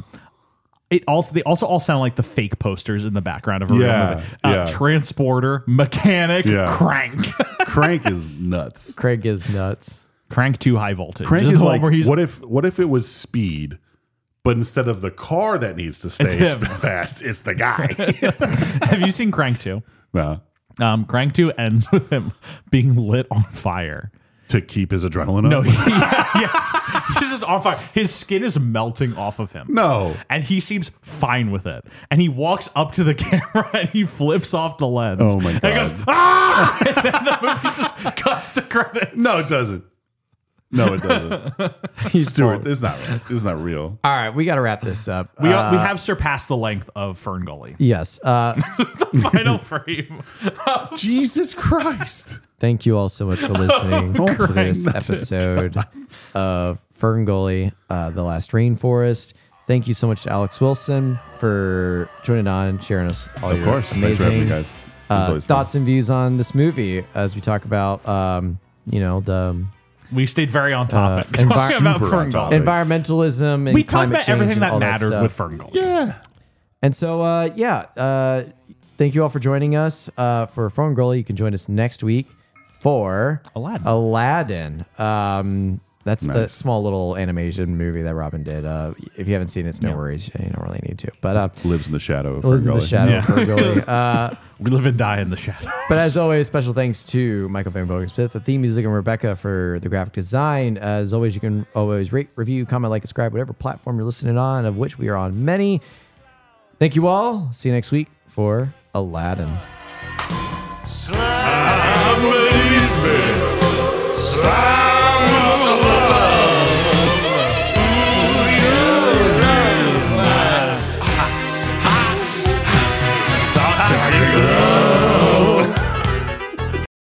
It also they also all sound like the fake posters in the background of a real Yeah, movie. Uh, yeah. Transporter, mechanic, Yeah. crank. Crank is nuts. Craig is nuts. Crank two high voltage. Crank This is the one like where he's what if what if it was speed, but instead of the car that needs to stay him. fast, it's the guy. Have you seen Crank two? Well, Um, Crank two ends with him being lit on fire. to keep his adrenaline up. No, he, yes, he's just on fire. His skin is melting off of him. No. And he seems fine with it. And he walks up to the camera and he flips off the lens. Oh my And he goes, God. ah! And then the movie just cuts to credits. No, it doesn't. No, it doesn't. He's Stuart, it's not right. It's not real. All right, we got to wrap this up. We, Uh, we have surpassed the length of Fern Gully. Yes. Uh, The final frame. Jesus Christ. Thank you all so much for listening Oh, to this Christ. episode of Fern Gully, uh, The Last Rainforest. Thank you so much to Alex Wilson for joining on and sharing us all Of your course. Thanks for having amazing me, guys. It was uh, always fun. thoughts and views on this movie as we talk about, um, you know, the We stayed very on uh, topic. envi- talking about super Fern on Gully. topic. environmentalism and We talked climate about change everything and that all mattered stuff. with Fern Gully. Yeah. And so, uh, yeah, uh, thank you all for joining us uh, for Fern Gully. You can join us next week for Aladdin. Aladdin. Um, that's the Nice. small little animation movie that Robin did. Uh, if you haven't seen it, it's no Yeah. worries. You don't really need to. But uh, Lives in the shadow of lives in the Ferngully. shadow Yeah. of Fern Gully. Uh, We live and die in the shadow. but as always, special thanks to Michael Van Bogen Smith for theme music and Rebecca for the graphic design. As always, you can always rate, review, comment, like, subscribe, whatever platform you're listening on, of which we are on many. Thank you all. See you next week for Aladdin. Slay